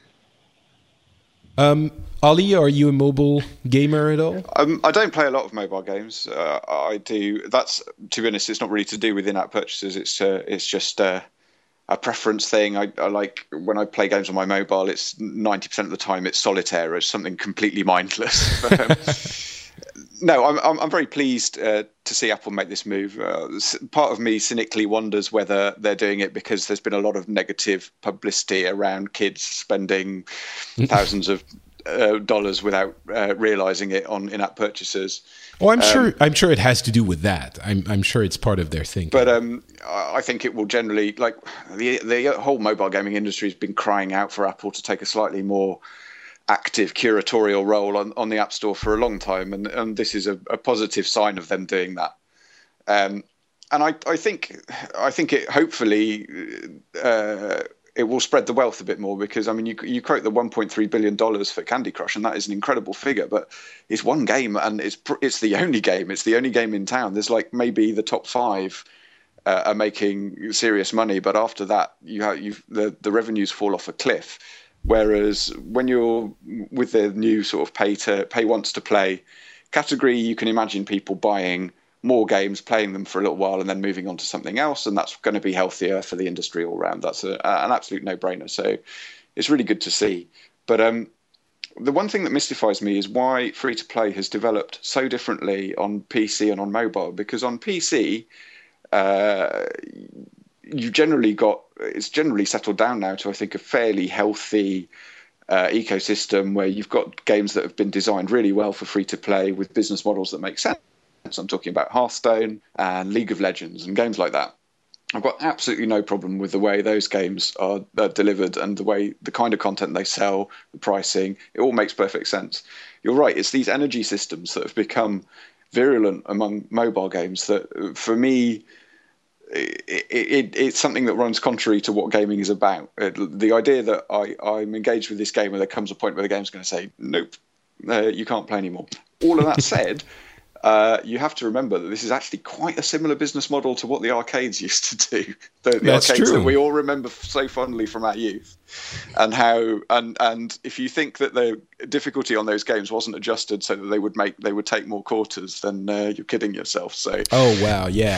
Ollie, are you a mobile gamer at all? I don't play a lot of mobile games. I do. That's, to be honest, it's not really to do with in-app purchases. It's just a preference thing. I like when I play games on my mobile. It's 90% of the time it's solitaire. It's something completely mindless. No, I'm very pleased to see Apple make this move. Part of me cynically wonders whether they're doing it because there's been a lot of negative publicity around kids spending thousands of dollars without realizing it on in-app purchases. Oh, I'm sure it has to do with that. I'm sure it's part of their thinking. But I think it will generally, like the whole mobile gaming industry has been crying out for Apple to take a slightly more active curatorial role on the App Store for a long time, and this is a positive sign of them doing that. And I think it hopefully it will spread the wealth a bit more, because you quote the $1.3 billion for Candy Crush, and that is an incredible figure, but it's one game, and it's the only game. It's the only game in town. There's like maybe the top 5 are making serious money, but after that the revenues fall off a cliff. Whereas when you're with the new sort of pay once to play category, you can imagine people buying more games, playing them for a little while, and then moving on to something else, and that's going to be healthier for the industry all round. That's an absolute no-brainer. So it's really good to see. But the one thing that mystifies me is why free-to-play has developed so differently on PC and on mobile. Because on PC, it's generally settled down now to, I think, a fairly healthy ecosystem where you've got games that have been designed really well for free to play with business models that make sense. I'm talking about Hearthstone and League of Legends and games like that. I've got absolutely no problem with the way those games are delivered and the kind of content they sell, the pricing. It all makes perfect sense. You're right. It's these energy systems that have become virulent among mobile games that, for me, it's something that runs contrary to what gaming is about. The idea that I'm engaged with this game and there comes a point where the game's going to say, nope, you can't play anymore. All of that said, you have to remember that this is actually quite a similar business model to what the arcades used to do. The arcades that we all remember so fondly from our youth. And how and if you think that the difficulty on those games wasn't adjusted so that they would take more quarters, then you're kidding yourself. So wow, yeah.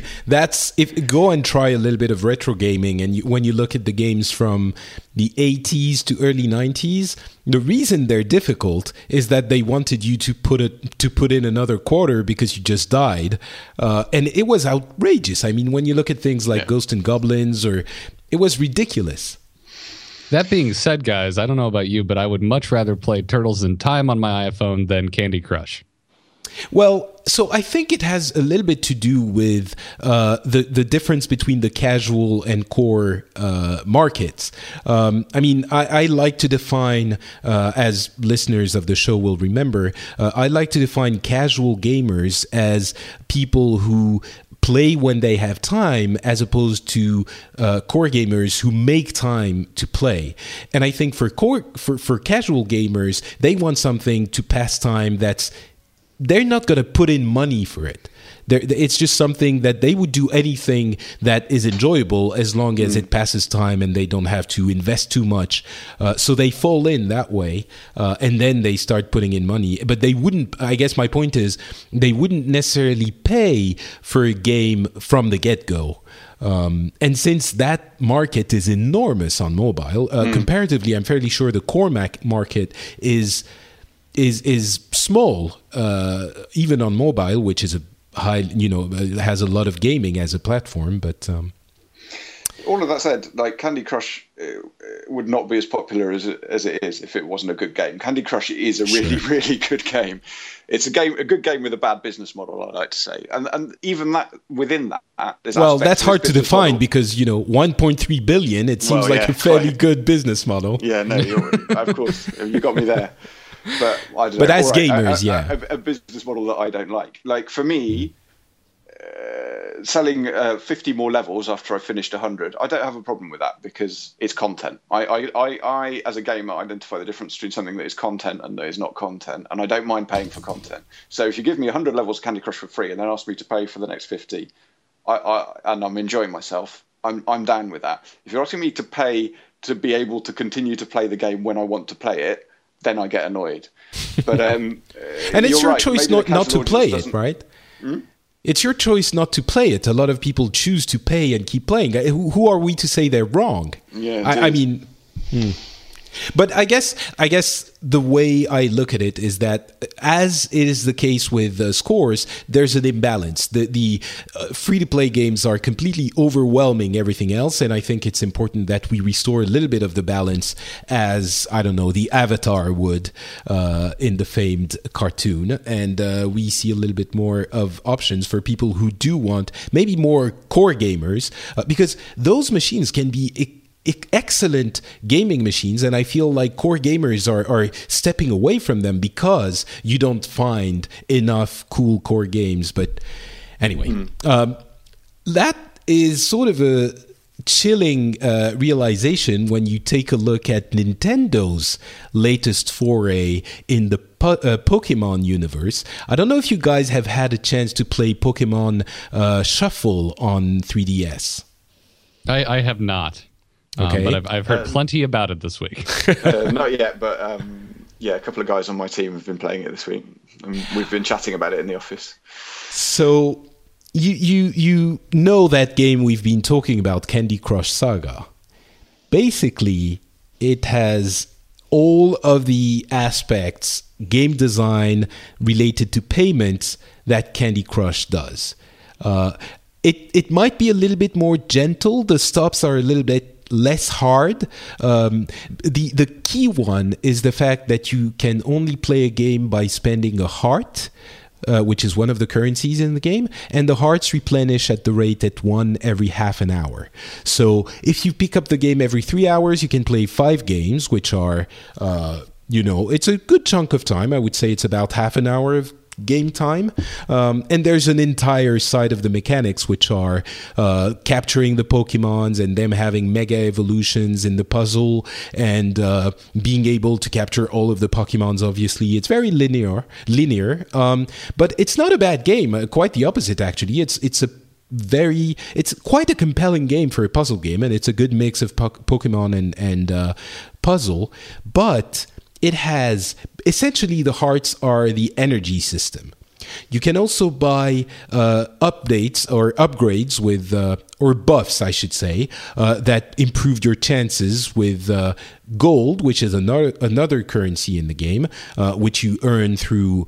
Go and try a little bit of retro gaming, and when you look at the games from the 80s to early 90s, the reason they're difficult is that they wanted you to put in another quarter because you just died, and it was outrageous. When you look at things like Ghosts and Goblins, it was ridiculous. That being said, guys, I don't know about you, but I would much rather play Turtles in Time on my iPhone than Candy Crush. Well, so I think it has a little bit to do with the difference between the casual and core markets. I like to define, as listeners of the show will remember, I like to define casual gamers as people who play when they have time, as opposed to core gamers who make time to play. And I think for casual gamers, they want something to pass time they're not going to put in money for it. It's just something that they would do anything that is enjoyable as long as it passes time and they don't have to invest too much. So they fall in that way, and then they start putting in money. But they wouldn't, I guess my point is, they wouldn't necessarily pay for a game from the get-go. And since that market is enormous on mobile, comparatively, I'm fairly sure the core market is small, even on mobile, which is a high, has a lot of gaming as a platform. But all of that said, like Candy Crush would not be as popular as it is if it wasn't a good game. Candy Crush is a really, really good game. It's a good game with a bad business model, I like to say. And even that within that, there's that's hard to define model. Because 1.3 billion. It seems like a fairly good business model. Yeah, no, of course you got me there. But I don't know. But as gamers, a business model that I don't like. Like for me. Selling 50 more levels after I finished 100, I don't have a problem with that because it's content. I as a gamer, identify the difference between something that is content and that is not content, and I don't mind paying for content. So if you give me 100 levels of Candy Crush for free and then ask me to pay for the next 50, and I'm enjoying myself, I'm down with that. If you're asking me to pay to be able to continue to play the game when I want to play it, then I get annoyed. But and it's your choice not to play it, right? It's your choice not to play it. A lot of people choose to pay and keep playing. Who are we to say they're wrong? Yeah, I mean, but I guess the way I look at it is that, as is the case with scores, there's an imbalance. The free-to-play games are completely overwhelming everything else, and I think it's important that we restore a little bit of the balance, as, I don't know, the Avatar would in the famed cartoon, and we see a little bit more of options for people who do want maybe more core gamers, because those machines can be excellent gaming machines, and I feel like core gamers are stepping away from them because you don't find enough cool core games. But anyway, that is sort of a chilling realization when you take a look at Nintendo's latest foray in the Pokemon universe. I don't know if you guys have had a chance to play Pokemon Shuffle on 3DS. I have not. Okay. But I've heard plenty about it this week. Not yet, but a couple of guys on my team have been playing it this week, and we've been chatting about it in the office. So you know that game we've been talking about, Candy Crush Saga. Basically, it has all of the aspects, game design related to payments, that Candy Crush does. It might be a little bit more gentle. The stops are a little bit less hard. The key one is the fact that you can only play a game by spending a heart, which is one of the currencies in the game, and the hearts replenish at the rate at 1 every half an hour. So if you pick up the game every 3 hours, you can play 5 games, which are, it's a good chunk of time. I would say it's about half an hour of game time, and there's an entire side of the mechanics, which are capturing the Pokemons and them having mega evolutions in the puzzle, and being able to capture all of the Pokemons. Obviously, it's very linear, but it's not a bad game. Quite the opposite, actually. It's quite a compelling game for a puzzle game, and it's a good mix of Pokemon and puzzle, but it has, essentially, the hearts are the energy system. You can also buy updates or upgrades with, or buffs, I should say, that improve your chances with gold, which is another currency in the game, which you earn through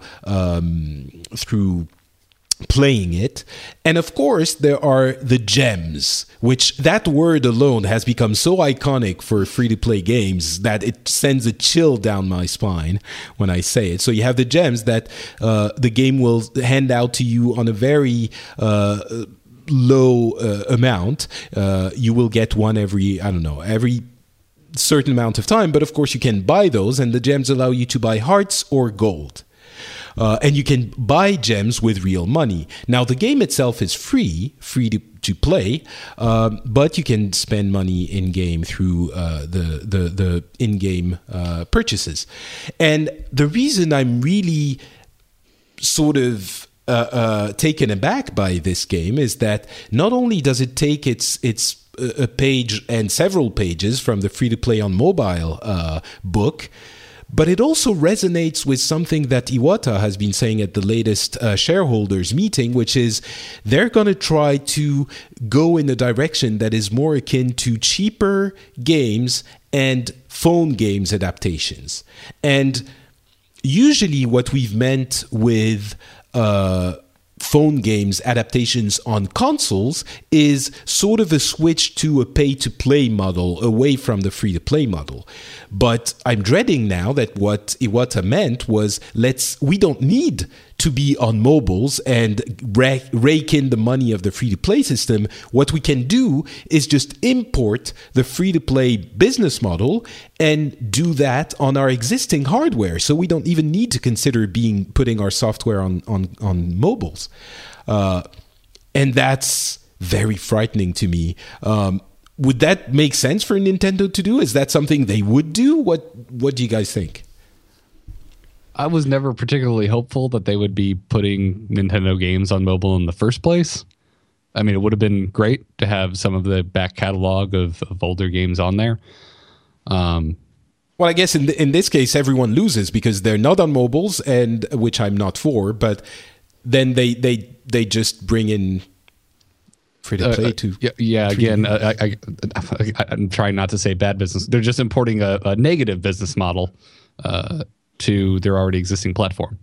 playing it. And of course, there are the gems, which that word alone has become so iconic for free-to-play games that it sends a chill down my spine when I say it. So you have the gems that the game will hand out to you on a very low amount. You will get one every certain amount of time, but of course you can buy those, and the gems allow you to buy hearts or gold. And you can buy gems with real money. Now, the game itself is free to play, but you can spend money in-game through the in-game purchases. And the reason I'm really sort of taken aback by this game is that not only does it take its a page and several pages from the free-to-play on mobile book, but it also resonates with something that Iwata has been saying at the latest shareholders meeting, which is they're going to try to go in a direction that is more akin to cheaper games and phone games adaptations. And usually what we've meant with phone games adaptations on consoles is sort of a switch to a pay-to-play model away from the free-to-play model. But I'm dreading now that what Iwata meant was we don't need to be on mobiles and rake in the money of the free-to-play system. What we can do is just import the free-to-play business model and do that on our existing hardware. So we don't even need to consider putting our software on mobiles. And that's very frightening to me. Would that make sense for Nintendo to do? Is that something they would do? What do you guys think? I was never particularly hopeful that they would be putting Nintendo games on mobile in the first place. I mean, it would have been great to have some of the back catalog of older games on there. Well, I guess in this case, everyone loses because they're not on mobiles, and which I'm not for. But then they just bring in free to play too. Yeah. Again, I'm trying not to say bad business. They're just importing a negative business model to their already existing platform.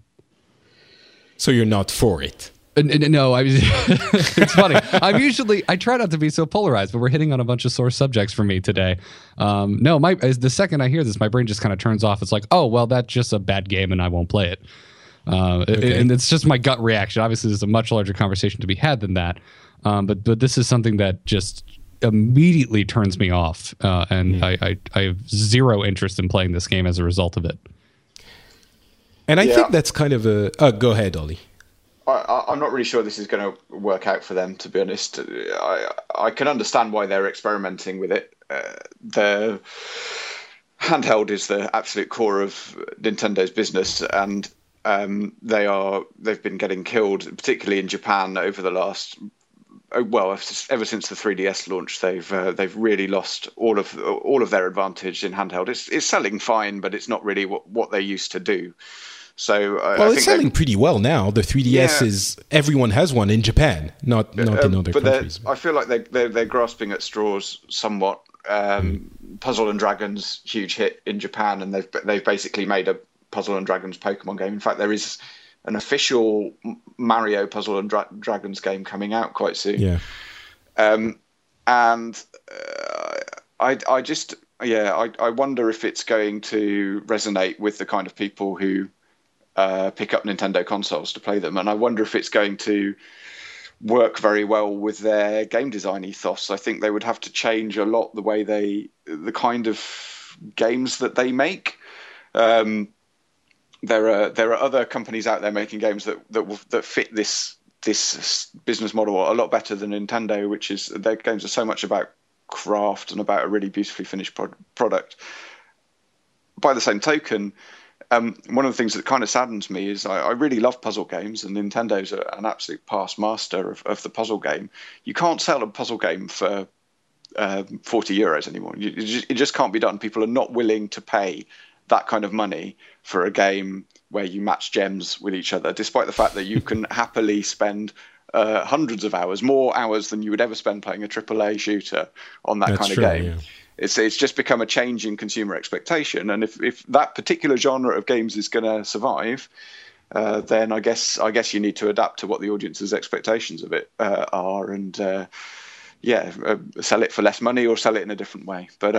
So you're not for it? No, it's funny. I try not to be so polarized, but we're hitting on a bunch of sore subjects for me today. No, the second I hear this, my brain just kind of turns off. It's like, oh, well, that's just a bad game and I won't play it. Okay. And it's just my gut reaction. Obviously, there's a much larger conversation to be had than that. But this is something that just immediately turns me off. And I have zero interest in playing this game as a result of it. And I think that's kind of a... go ahead, Ollie. I'm not really sure this is going to work out for them, to be honest. I can understand why they're experimenting with it. The handheld is the absolute core of Nintendo's business, and they've been getting killed, particularly in Japan, over the last... Well, ever since the 3DS launch, they've really lost all of their advantage in handheld. It's selling fine, but it's not really what they used to do. So I think it's selling pretty well now. The 3DS is everyone has one in Japan, not in other countries. I feel like they're grasping at straws somewhat. Puzzle and Dragons, huge hit in Japan, and they've basically made a Puzzle and Dragons Pokemon game. In fact, there is an official Mario Puzzle and Dragons game coming out quite soon. Yeah. I wonder if it's going to resonate with the kind of people who pick up Nintendo consoles to play them, and I wonder if it's going to work very well with their game design ethos. I think they would have to change a lot the kind of games that they make. There are other companies out there making games that fit this business model a lot better than Nintendo, which is their games are so much about craft and about a really beautifully finished product. By the same token, one of the things that kind of saddens me is I really love puzzle games, and Nintendo's an absolute past master of the puzzle game. You can't sell a puzzle game for €40 anymore. It just can't be done. People are not willing to pay that kind of money for a game where you match gems with each other, despite the fact that you can happily spend hundreds of hours, more hours than you would ever spend playing a AAA shooter on that kind of game. Yeah. It's just become a change in consumer expectation, and if that particular genre of games is going to survive, then I guess you need to adapt to what the audience's expectations of it are, and sell it for less money or sell it in a different way. But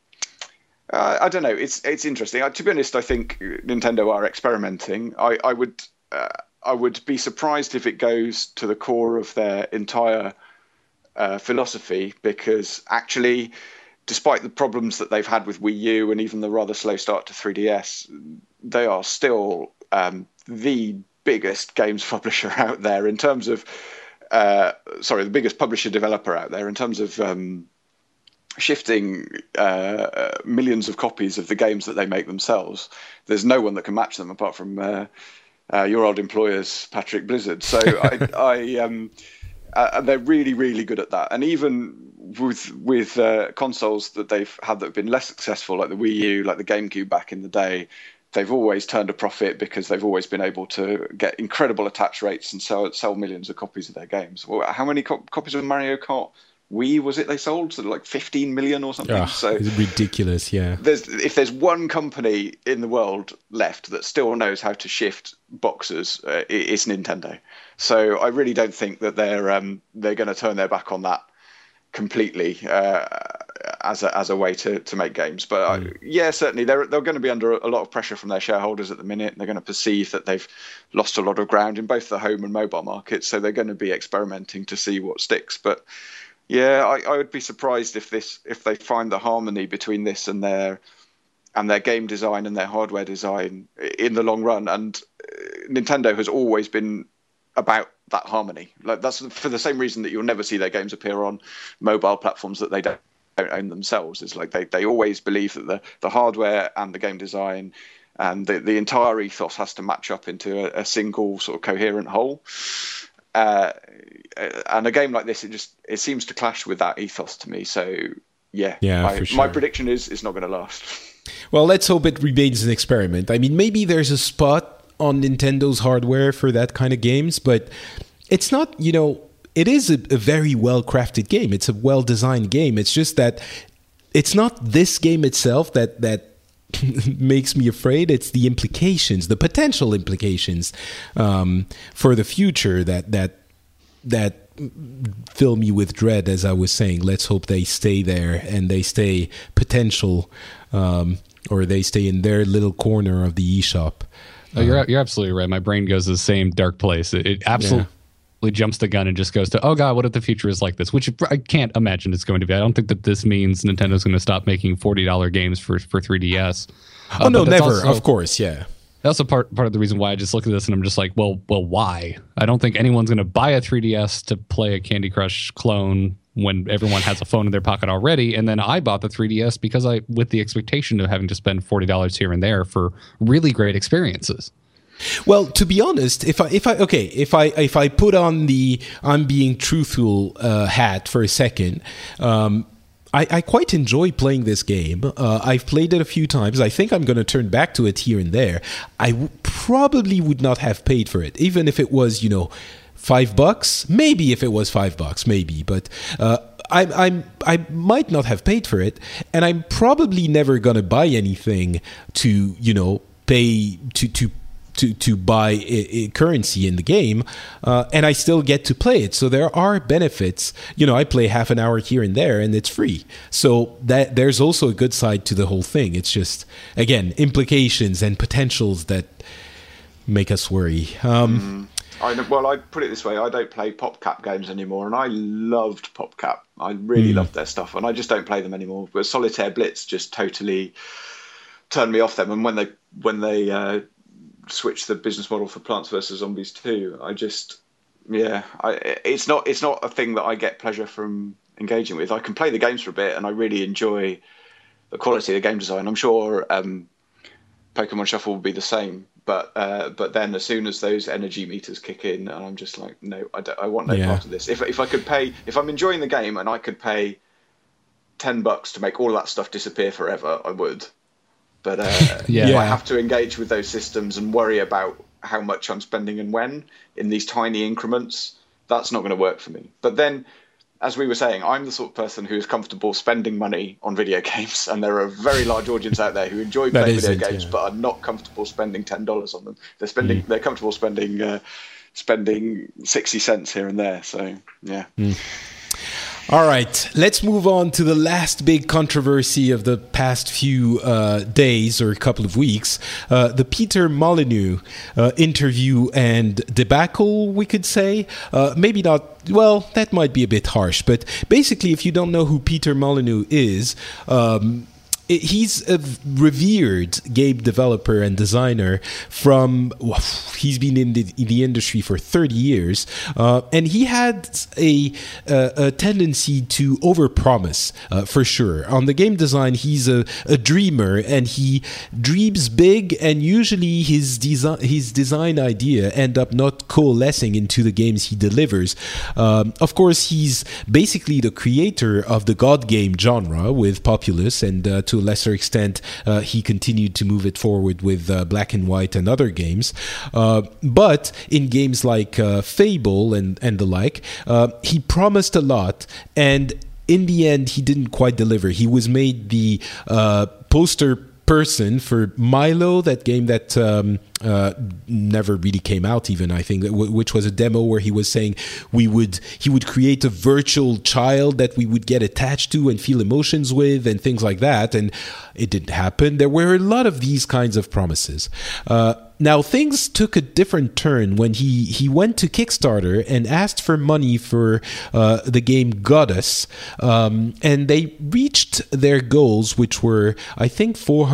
I don't know. It's interesting. To be honest, I think Nintendo are experimenting. I would be surprised if it goes to the core of their entire philosophy, because actually, despite the problems that they've had with Wii U and even the rather slow start to 3DS, they are still the biggest games publisher out there in terms of the biggest publisher developer out there in terms of shifting millions of copies of the games that they make themselves. There's no one that can match them apart from your old employers, Patrick Blizzard. So they're really, really good at that. And even with consoles that they've had that have been less successful, like the Wii U, like the GameCube back in the day, they've always turned a profit because they've always been able to get incredible attach rates and sell millions of copies of their games. Well, how many copies of Mario Kart Wii was it they sold? So like 15 million or something. So it's ridiculous, yeah. If there's one company in the world left that still knows how to shift boxes, it's Nintendo. So I really don't think that they're going to turn their back on that completely as a way to make games. But yeah, certainly they're going to be under a lot of pressure from their shareholders at the minute. They're going to perceive that they've lost a lot of ground in both the home and mobile markets, so they're going to be experimenting to see what sticks. But yeah, I would be surprised if they find the harmony between this and their game design and their hardware design in the long run. And Nintendo has always been about that harmony. Like, that's for the same reason that you'll never see their games appear on mobile platforms that they don't own themselves. It's like they always believe that the hardware and the game design and the entire ethos has to match up into a single sort of coherent whole. And a game like this, it seems to clash with that ethos to me. So for sure. My prediction is it's not going to last. Well, let's hope it remains an experiment. I mean, maybe there's a spot on Nintendo's hardware for that kind of games, but it's not, it is a very well-crafted game. It's a well-designed game. It's just that it's not this game itself that makes me afraid. It's the implications, the potential implications for the future that fill me with dread, as I was saying. Let's hope they stay there and they stay potential, or they stay in their little corner of the eShop. You're absolutely right. My brain goes to the same dark place. It absolutely jumps the gun and just goes to, oh God, what if the future is like this? Which I can't imagine it's going to be. I don't think that this means Nintendo's going to stop making $40 games for 3DS. Oh no, never. Also, of course, yeah. That's also part of the reason why I just look at this and I'm just like, well, why? I don't think anyone's going to buy a 3DS to play a Candy Crush clone when everyone has a phone in their pocket already. And then I bought the 3DS because with the expectation of having to spend $40 here and there for really great experiences. Well, to be honest, if I put on the I'm being truthful hat for a second, I quite enjoy playing this game. I've played it a few times. I think I'm going to turn back to it here and there. I probably would not have paid for it, even if it was, $5. Maybe if it was $5, maybe. But I might not have paid for it, and I'm probably never going to buy anything to pay to buy currency in the game, and I still get to play it. So there are benefits. I play half an hour here and there, and it's free. So that there's also a good side to the whole thing. It's just, again, implications and potentials that make us worry. I put it this way: I don't play PopCap games anymore, and I loved PopCap. I really loved their stuff, and I just don't play them anymore. But Solitaire Blitz just totally turned me off them. And when they switch the business model for Plants vs Zombies 2, it's not a thing that I get pleasure from engaging with. I can play the games for a bit and I really enjoy the quality of the game design. I'm sure Pokemon Shuffle will be the same, but then as soon as those energy meters kick in, and I'm just like, no, I want no part of this. If I could pay, if I'm enjoying the game and I could pay $10 to make all of that stuff disappear forever, I would. But if I have to engage with those systems and worry about how much I'm spending and when in these tiny increments, that's not going to work for me. But then, as we were saying, I'm the sort of person who is comfortable spending money on video games, and there are a very large audience out there who enjoy playing video games but are not comfortable spending $10 on them. They're comfortable spending 60 cents here and there. So yeah. All right, let's move on to the last big controversy of the past few days or a couple of weeks. The Peter Molyneux interview and debacle, we could say. Maybe not, well, that might be a bit harsh, but basically, if you don't know who Peter Molyneux is, he's a revered game developer and designer he's been in the industry for 30 years, and he had a tendency to overpromise, for sure. On the game design, he's a dreamer, and he dreams big, and usually his design idea end up not coalescing into the games he delivers. Of course, he's basically the creator of the God game genre with Populous, and to a lesser extent, he continued to move it forward with Black and White and other games. But in games like Fable and the like, he promised a lot, and in the end, he didn't quite deliver. He was made the poster person for Milo, that game that never really came out even, I think, which was a demo where he was saying he would create a virtual child that we would get attached to and feel emotions with and things like that, and it didn't happen. There were a lot of these kinds of promises. Now, things took a different turn when he went to Kickstarter and asked for money for the game Goddess, and they reached their goals, which were, I think,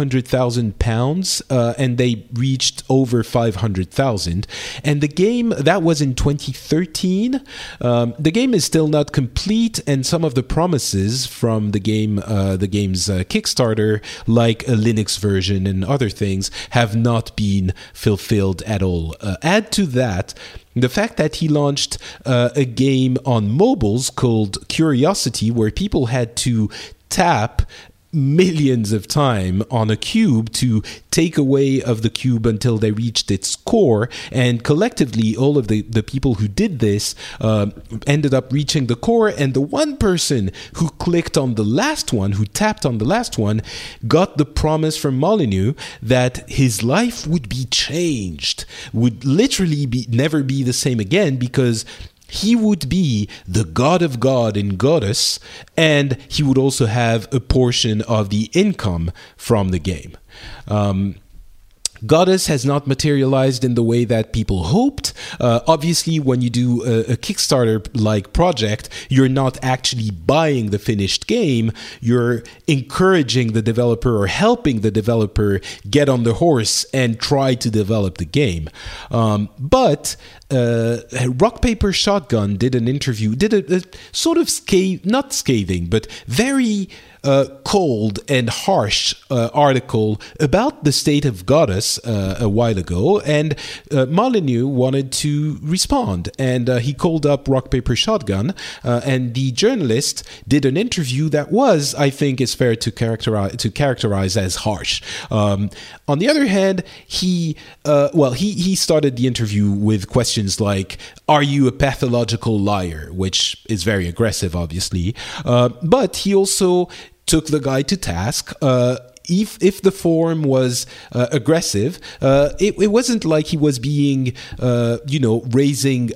£400,000, and they reached over 500,000. And the game, that was in 2013. The game is still not complete, and some of the promises from the game's Kickstarter, like a Linux version and other things, have not been fulfilled at all. Add to that the fact that he launched a game on mobiles called Curiosity, where people had to tap millions of time on a cube to take away of the cube until they reached its core, and collectively all of the people who did this ended up reaching the core, and the one person who clicked on the last one, who tapped on the last one, got the promise from Molyneux that his life would be changed, would literally never be the same again, because he would be the god of God and goddess, and he would also have a portion of the income from the game. Goddess has not materialized in the way that people hoped. Obviously, when you do a Kickstarter-like project, you're not actually buying the finished game. You're encouraging the developer or helping the developer get on the horse and try to develop the game. But Rock Paper Shotgun did an interview, did a sort of not scathing, but very cold and harsh article about the state of Goddess a while ago, and Molyneux wanted to respond, and he called up Rock Paper Shotgun, and the journalist did an interview that was, I think, is fair to characterize as harsh. On the other hand, he started the interview with questions like, "Are you a pathological liar?" which is very aggressive, obviously, but he also took the guy to task. If the form was aggressive, it wasn't like he was being, raising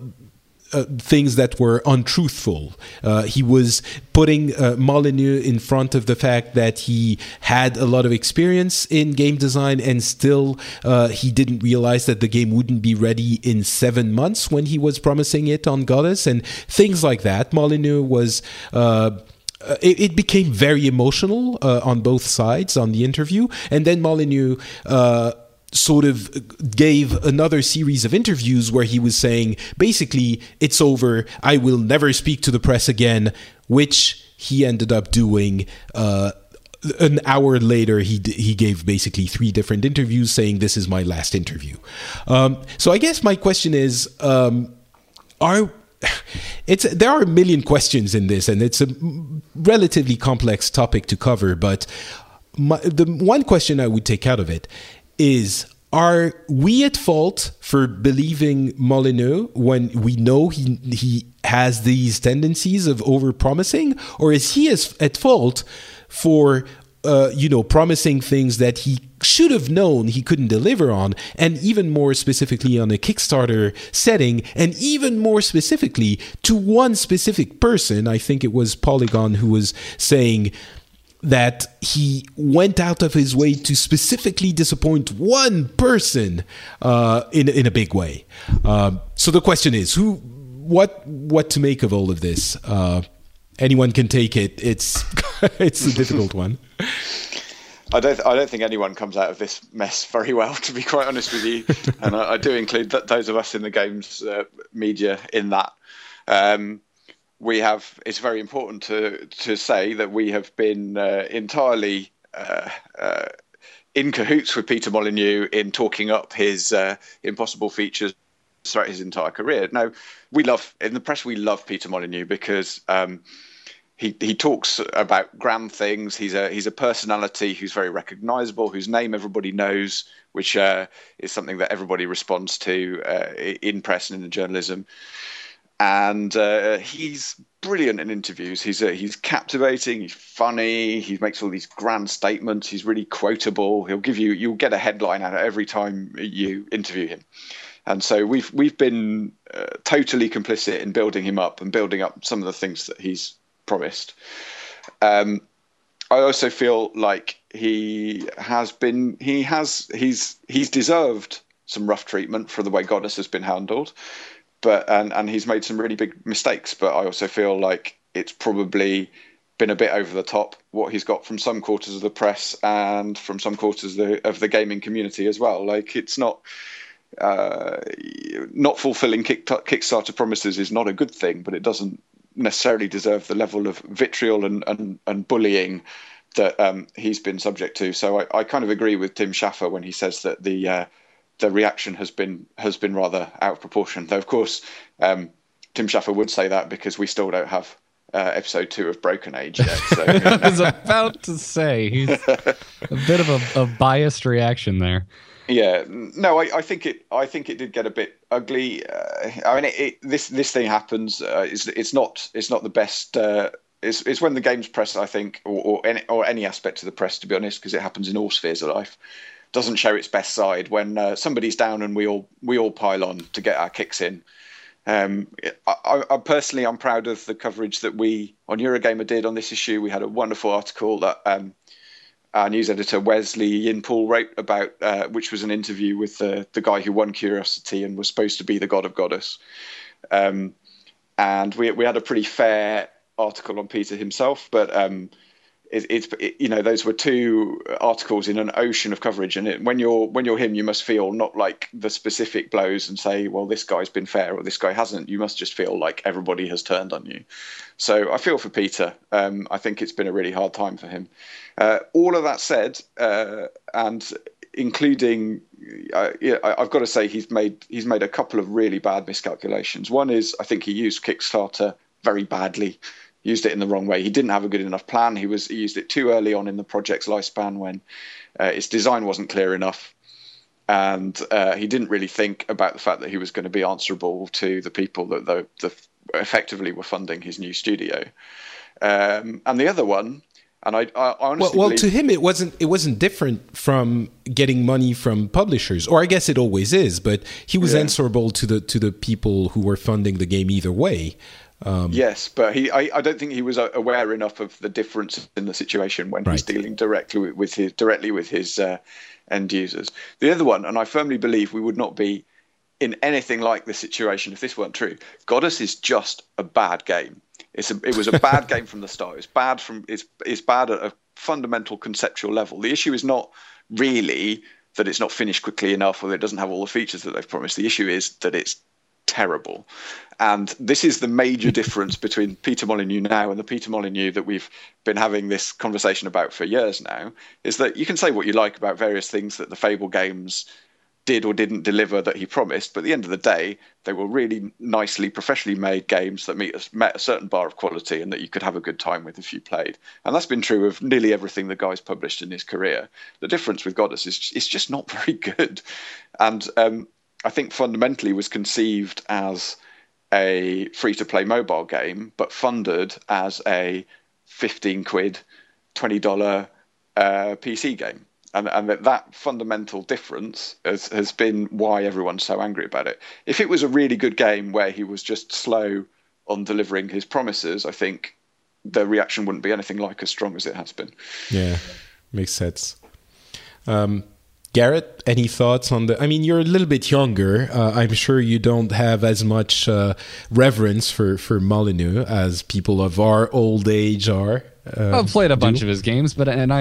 things that were untruthful. He was putting Molyneux in front of the fact that he had a lot of experience in game design, and still he didn't realize that the game wouldn't be ready in 7 months when he was promising it on Goddess, and things like that. Molyneux was... It became very emotional on both sides on the interview, and then Molyneux sort of gave another series of interviews where he was saying, basically, it's over, I will never speak to the press again, which he ended up doing. An hour later, he gave basically 3 different interviews saying, this is my last interview. So I guess my question is, there are a million questions in this, and it's a relatively complex topic to cover, but the one question I would take out of it is, are we at fault for believing Molyneux when we know he has these tendencies of over-promising, or is he at fault for promising things that he should have known he couldn't deliver on, and even more specifically on a Kickstarter setting, and even more specifically to one specific person? I think it was Polygon who was saying that he went out of his way to specifically disappoint one person in a big way. So the question is, what to make of all of this? Anyone can take it. It's a difficult one. I don't think anyone comes out of this mess very well, to be quite honest with you. And I do include those of us in the games media in that. It's very important to say that we have been entirely in cahoots with Peter Molyneux in talking up his impossible features throughout his entire career. Now, in the press, we love Peter Molyneux because he talks about grand things. He's a personality who's very recognizable, whose name everybody knows, which is something that everybody responds to in press and in journalism. And he's brilliant in interviews. He's captivating. He's funny. He makes all these grand statements. He's really quotable. You'll get a headline out of every time you interview him. And so we've been totally complicit in building him up and building up some of the things that he's promised. I also feel like he's deserved some rough treatment for the way Godus has been handled. And he's made some really big mistakes, but I also feel like it's probably been a bit over the top what he's got from some quarters of the press and from some quarters of the gaming community as well. Like, it's not fulfilling Kickstarter promises is not a good thing, but it doesn't necessarily deserve the level of vitriol and bullying that he's been subject to. So I kind of agree with Tim Schafer when he says that the reaction has been rather out of proportion. Though, of course, Tim Schafer would say that because we still don't have episode 2 of Broken Age yet. So, I was about to say, he's a bit of a biased reaction there. Yeah, no, I think it did get a bit ugly. I mean, this thing happens. It's not the best. It's when the games press, I think, or any aspect of the press, to be honest, because it happens in all spheres of life, doesn't show its best side when somebody's down and we all pile on to get our kicks in. I personally, I'm proud of the coverage that we on Eurogamer did on this issue. We had a wonderful article that our news editor Wesley Yinpool wrote about, which was an interview with the guy who won Curiosity and was supposed to be the god of Goddess. And we had a pretty fair article on Peter himself, but those were 2 articles in an ocean of coverage, and when you're him, you must feel not like the specific blows and say, well, this guy's been fair or this guy hasn't. You must just feel like everybody has turned on you. So I feel for Peter. I think it's been a really hard time for him. All of that said, and including, I've got to say he's made a couple of really bad miscalculations. One is, I think he used Kickstarter very badly. Used it in the wrong way. He didn't have a good enough plan. He used it too early on in the project's lifespan when its design wasn't clear enough, and he didn't really think about the fact that he was going to be answerable to the people that effectively were funding his new studio. And the other one, and I honestly believe, to him it wasn't different from getting money from publishers, or I guess it always is, but he was answerable to the people who were funding the game either way. Yes, but I don't think he was aware enough of the difference in the situation when he's dealing directly with his end users. The other one, and I firmly believe we would not be in anything like this situation if this weren't true. Goddess is just a bad game. It was a bad game from the start. It's bad at a fundamental conceptual level. The issue is not really that it's not finished quickly enough or that it doesn't have all the features that they've promised. The issue is that it's terrible. And this is the major difference between Peter Molyneux now and the Peter Molyneux that we've been having this conversation about for years now, is that you can say what you like about various things that the Fable games did or didn't deliver that he promised, but at the end of the day, they were really nicely, professionally made games that met a certain bar of quality and that you could have a good time with if you played. And that's been true of nearly everything the guy's published in his career. The difference with Goddess is it's just not very good. And I think fundamentally was conceived as a free-to-play mobile game, but funded as a 15 quid, $20 PC game. And that fundamental difference has been why everyone's so angry about it. If it was a really good game where he was just slow on delivering his promises, I think the reaction wouldn't be anything like as strong as it has been. Yeah, makes sense. Garrett, any thoughts on the... I mean, you're a little bit younger. I'm sure you don't have as much reverence for Molyneux as people of our old age are. I've played a bunch of his games,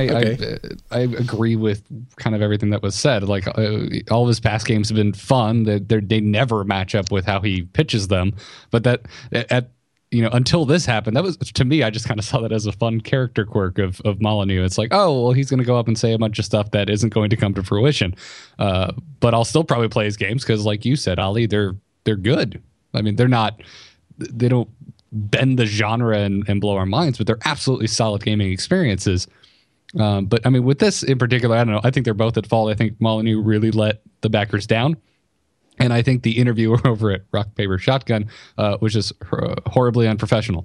I agree with kind of everything that was said. Like all of his past games have been fun. They never match up with how he pitches them. But until this happened, that was, to me, I just kind of saw that as a fun character quirk of Molyneux. It's like, oh, well, he's going to go up and say a bunch of stuff that isn't going to come to fruition. But I'll still probably play his games because, like you said, Ali, they're good. I mean, they don't bend the genre and blow our minds, but they're absolutely solid gaming experiences. But I mean, with this in particular, I don't know. I think they're both at fault. I think Molyneux really let the backers down. And I think the interviewer over at Rock Paper Shotgun was just horribly unprofessional.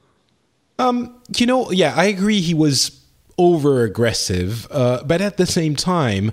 I agree he was over aggressive, but at the same time,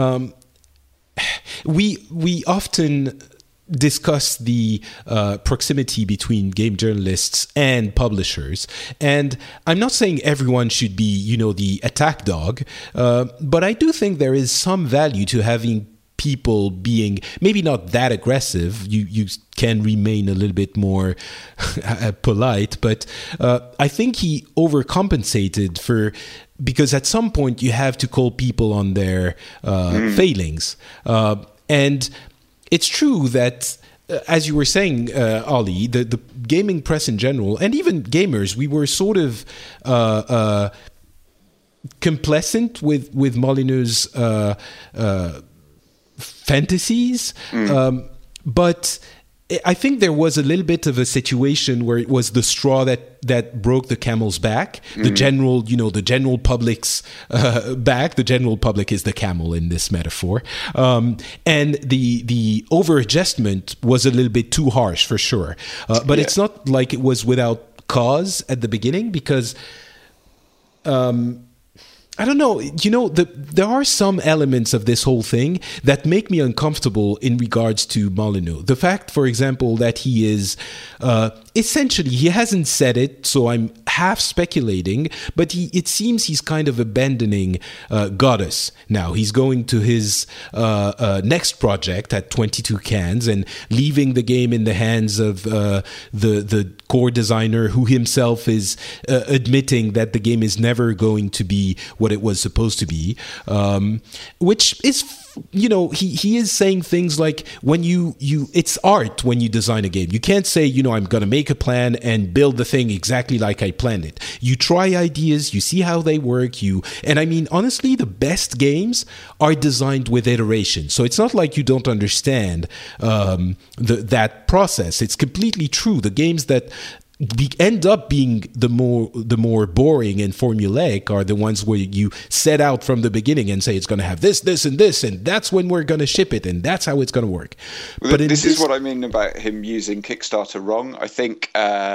we often discuss the proximity between game journalists and publishers, and I'm not saying everyone should be, the attack dog, but I do think there is some value to having people being maybe not that aggressive. You can remain a little bit more polite, but I think he overcompensated because at some point you have to call people on their failings, and it's true that as you were saying, Ollie, the gaming press in general, and even gamers, we were sort of complacent with Molyneux's fantasies, but I think there was a little bit of a situation where it was the straw that broke the camel's back. The general public's back. The general public is the camel in this metaphor, and the over-adjustment was a little bit too harsh for sure. But it's not like it was without cause at the beginning, because I don't know. There are some elements of this whole thing that make me uncomfortable in regards to Molyneux. The fact, for example, that he is essentially, he hasn't said it, so I'm half speculating, but it seems he's kind of abandoning Goddess now. He's going to his next project at 22 Cans and leaving the game in the hands of the core designer, who himself is admitting that the game is never going to be what it was supposed to be, which is, he is saying things like, when you it's art when you design a game. You can't say, I'm going to make a plan and build the thing exactly like I planned it. You try ideas, you see how they work, and I mean, honestly, the best games are designed with iteration. So it's not like you don't understand that process. It's completely true. The games that end up being the more boring and formulaic are the ones where you set out from the beginning and say it's going to have this, this, and this, and that's when we're going to ship it, and that's how it's going to work. But this is what I mean about him using Kickstarter wrong. I think,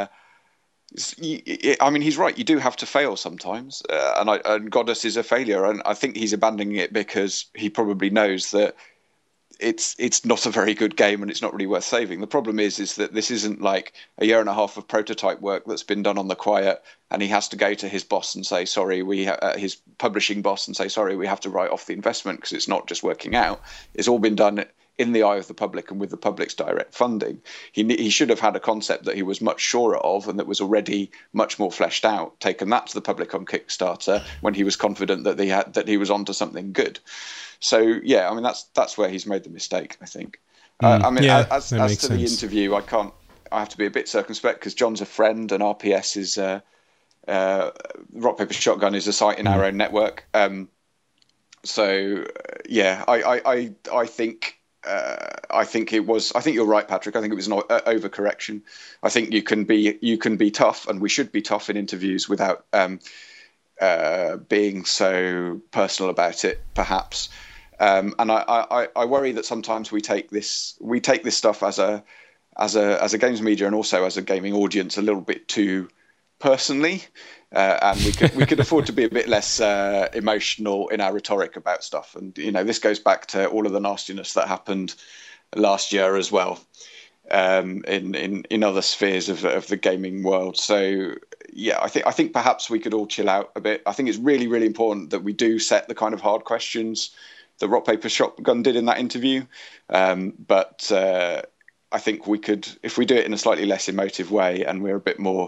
he's right. You do have to fail sometimes, and Goddess is a failure, and I think he's abandoning it because he probably knows that it's not a very good game and it's not really worth saving. The problem is that this isn't like a year and a half of prototype work that's been done on the quiet, and he has to go to his boss and say sorry. His publishing boss and say sorry. We have to write off the investment because it's not just working out. It's all been done in the eye of the public and with the public's direct funding. He should have had a concept that he was much surer of and that was already much more fleshed out. Taken that to the public on Kickstarter when he was confident that he was onto something good. So yeah, I mean that's where he's made the mistake, I think. As to the interview, I have to be a bit circumspect because John's a friend and RPS is Rock Paper Shotgun is a site in our own network. So yeah, I think it was. I think you're right, Patrick. I think it was an overcorrection. I think you can be tough, and we should be tough in interviews without being so personal about it, perhaps. And I worry that sometimes we take this stuff as a games media and also as a gaming audience a little bit too personally, and we could afford to be a bit less emotional in our rhetoric about stuff. And this goes back to all of the nastiness that happened last year as well, in other spheres of the gaming world. So yeah, I think perhaps we could all chill out a bit. I think it's really, really important that we do set the kind of hard questions that Rock Paper Shotgun did in that interview. But I think we could, if we do it in a slightly less emotive way and we're a bit more,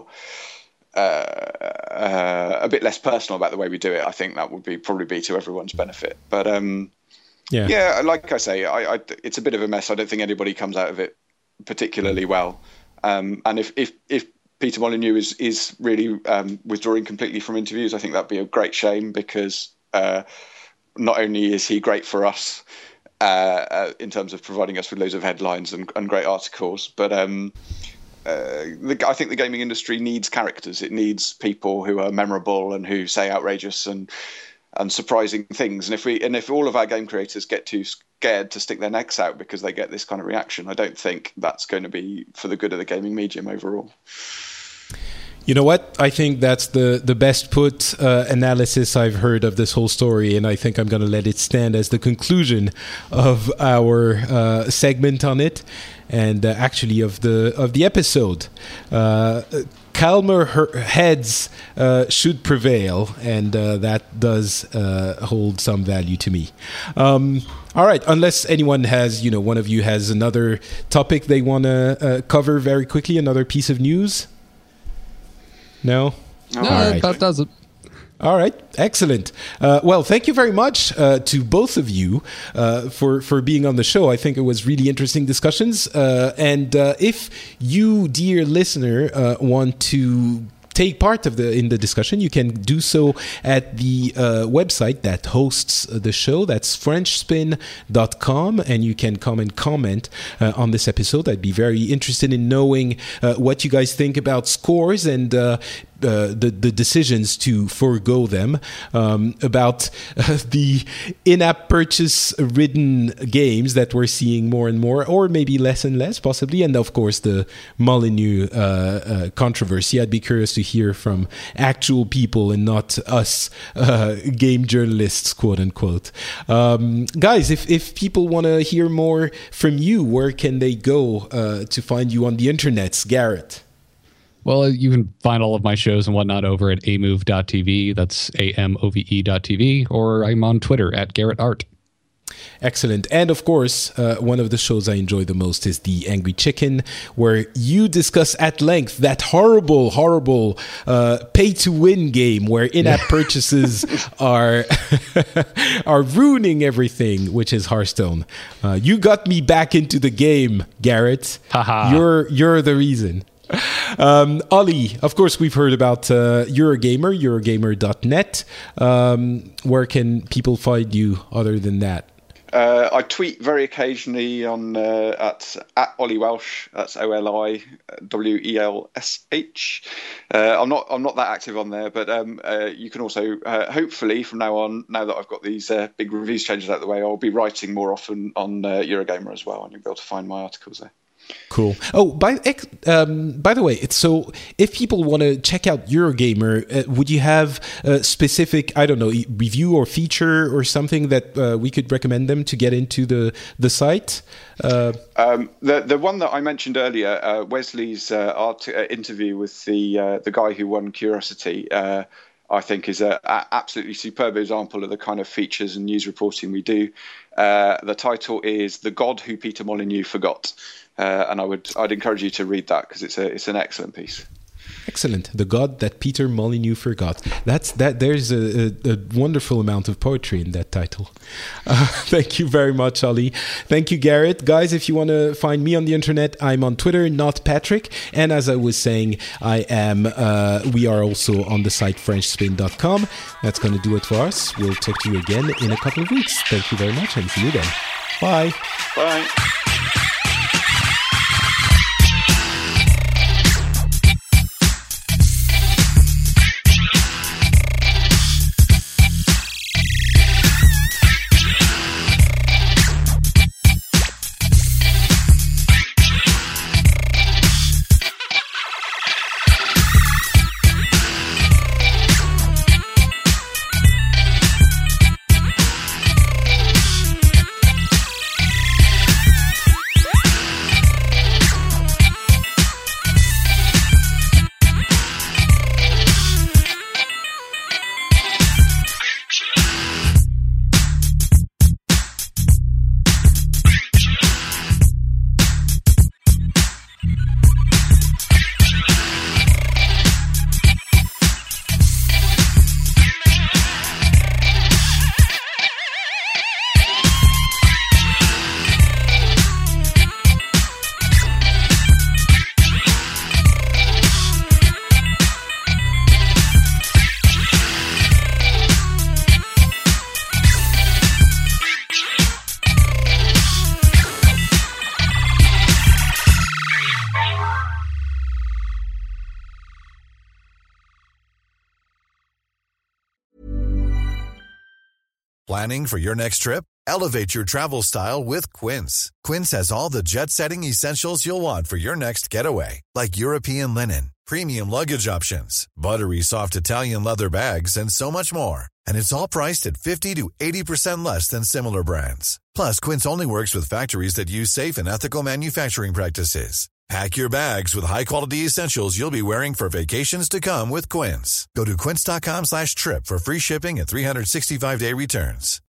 a bit less personal about the way we do it, I think that would probably be to everyone's benefit. But yeah, like I say, it's a bit of a mess. I don't think anybody comes out of it particularly well. And if Peter Molyneux is really withdrawing completely from interviews, I think that'd be a great shame because not only is he great for us in terms of providing us with loads of headlines and great articles, but I think the gaming industry needs characters. It needs people who are memorable and who say outrageous and surprising things. And if all of our game creators get too scared to stick their necks out because they get this kind of reaction. I don't think that's going to be for the good of the gaming medium overall. You know what? I think that's the best put analysis I've heard of this whole story, and I think I'm going to let it stand as the conclusion of our segment on it, and actually of the episode. Calmer heads should prevail, and that does hold some value to me. All right, unless anyone has, one of you has another topic they want to cover very quickly, another piece of news. No? No, right. That does it. All right, excellent. Well, thank you very much to both of you for being on the show. I think it was really interesting discussions. And if you, dear listener, want to take part in the discussion, you can do so at the website that hosts the show. That's FrenchSpin.com, and you can come and comment on this episode. I'd be very interested in knowing what you guys think about scores and the decisions to forego them, about the in-app purchase-ridden games that we're seeing more and more, or maybe less and less, possibly, and of course the Molyneux controversy. I'd be curious to hear from actual people and not us game journalists, quote unquote. Guys, if people want to hear more from you, where can they go to find you on the internets? Garrett? Well, you can find all of my shows and whatnot over at amove.tv. That's AMOVE.tv, or I'm on Twitter at Garrett Art. Excellent. And of course, one of the shows I enjoy the most is The Angry Chicken, where you discuss at length that horrible pay-to-win game where in-app purchases are ruining everything, which is Hearthstone. You got me back into the game, Garrett. You're the reason. Ollie, of course, we've heard about Eurogamer, Eurogamer.net. Where can people find you other than that? I tweet very occasionally on at Ollie Welsh. That's OLIWELSH. I'm not that active on there, but you can also hopefully from now on, now that I've got these big reviews changes out of the way, I'll be writing more often on Eurogamer as well, and you'll be able to find my articles there. Cool. Oh, by the way, so if people want to check out Eurogamer, would you have a specific, I don't know, review or feature or something that we could recommend them to get into the site? The one that I mentioned earlier, Wesley's interview with the guy who won Curiosity, I think is an absolutely superb example of the kind of features and news reporting we do. The title is "The God Who Peter Molyneux Forgot." And I'd encourage you to read that because it's an excellent piece. Excellent. The God that Peter Molyneux forgot. There's a wonderful amount of poetry in that title. Thank you very much, Ollie. Thank you, Garrett. Guys, if you want to find me on the internet, I'm on Twitter, not Patrick. And as I was saying, we are also on the site FrenchSpin.com. That's going to do it for us. We'll talk to you again in a couple of weeks. Thank you very much and see you then. Bye. Bye. Planning for your next trip? Elevate your travel style with Quince. Quince has all the jet-setting essentials you'll want for your next getaway, like European linen, premium luggage options, buttery soft Italian leather bags, and so much more. And it's all priced at 50 to 80% less than similar brands. Plus, Quince only works with factories that use safe and ethical manufacturing practices. Pack your bags with high-quality essentials you'll be wearing for vacations to come with Quince. Go to quince.com/trip for free shipping and 365-day returns.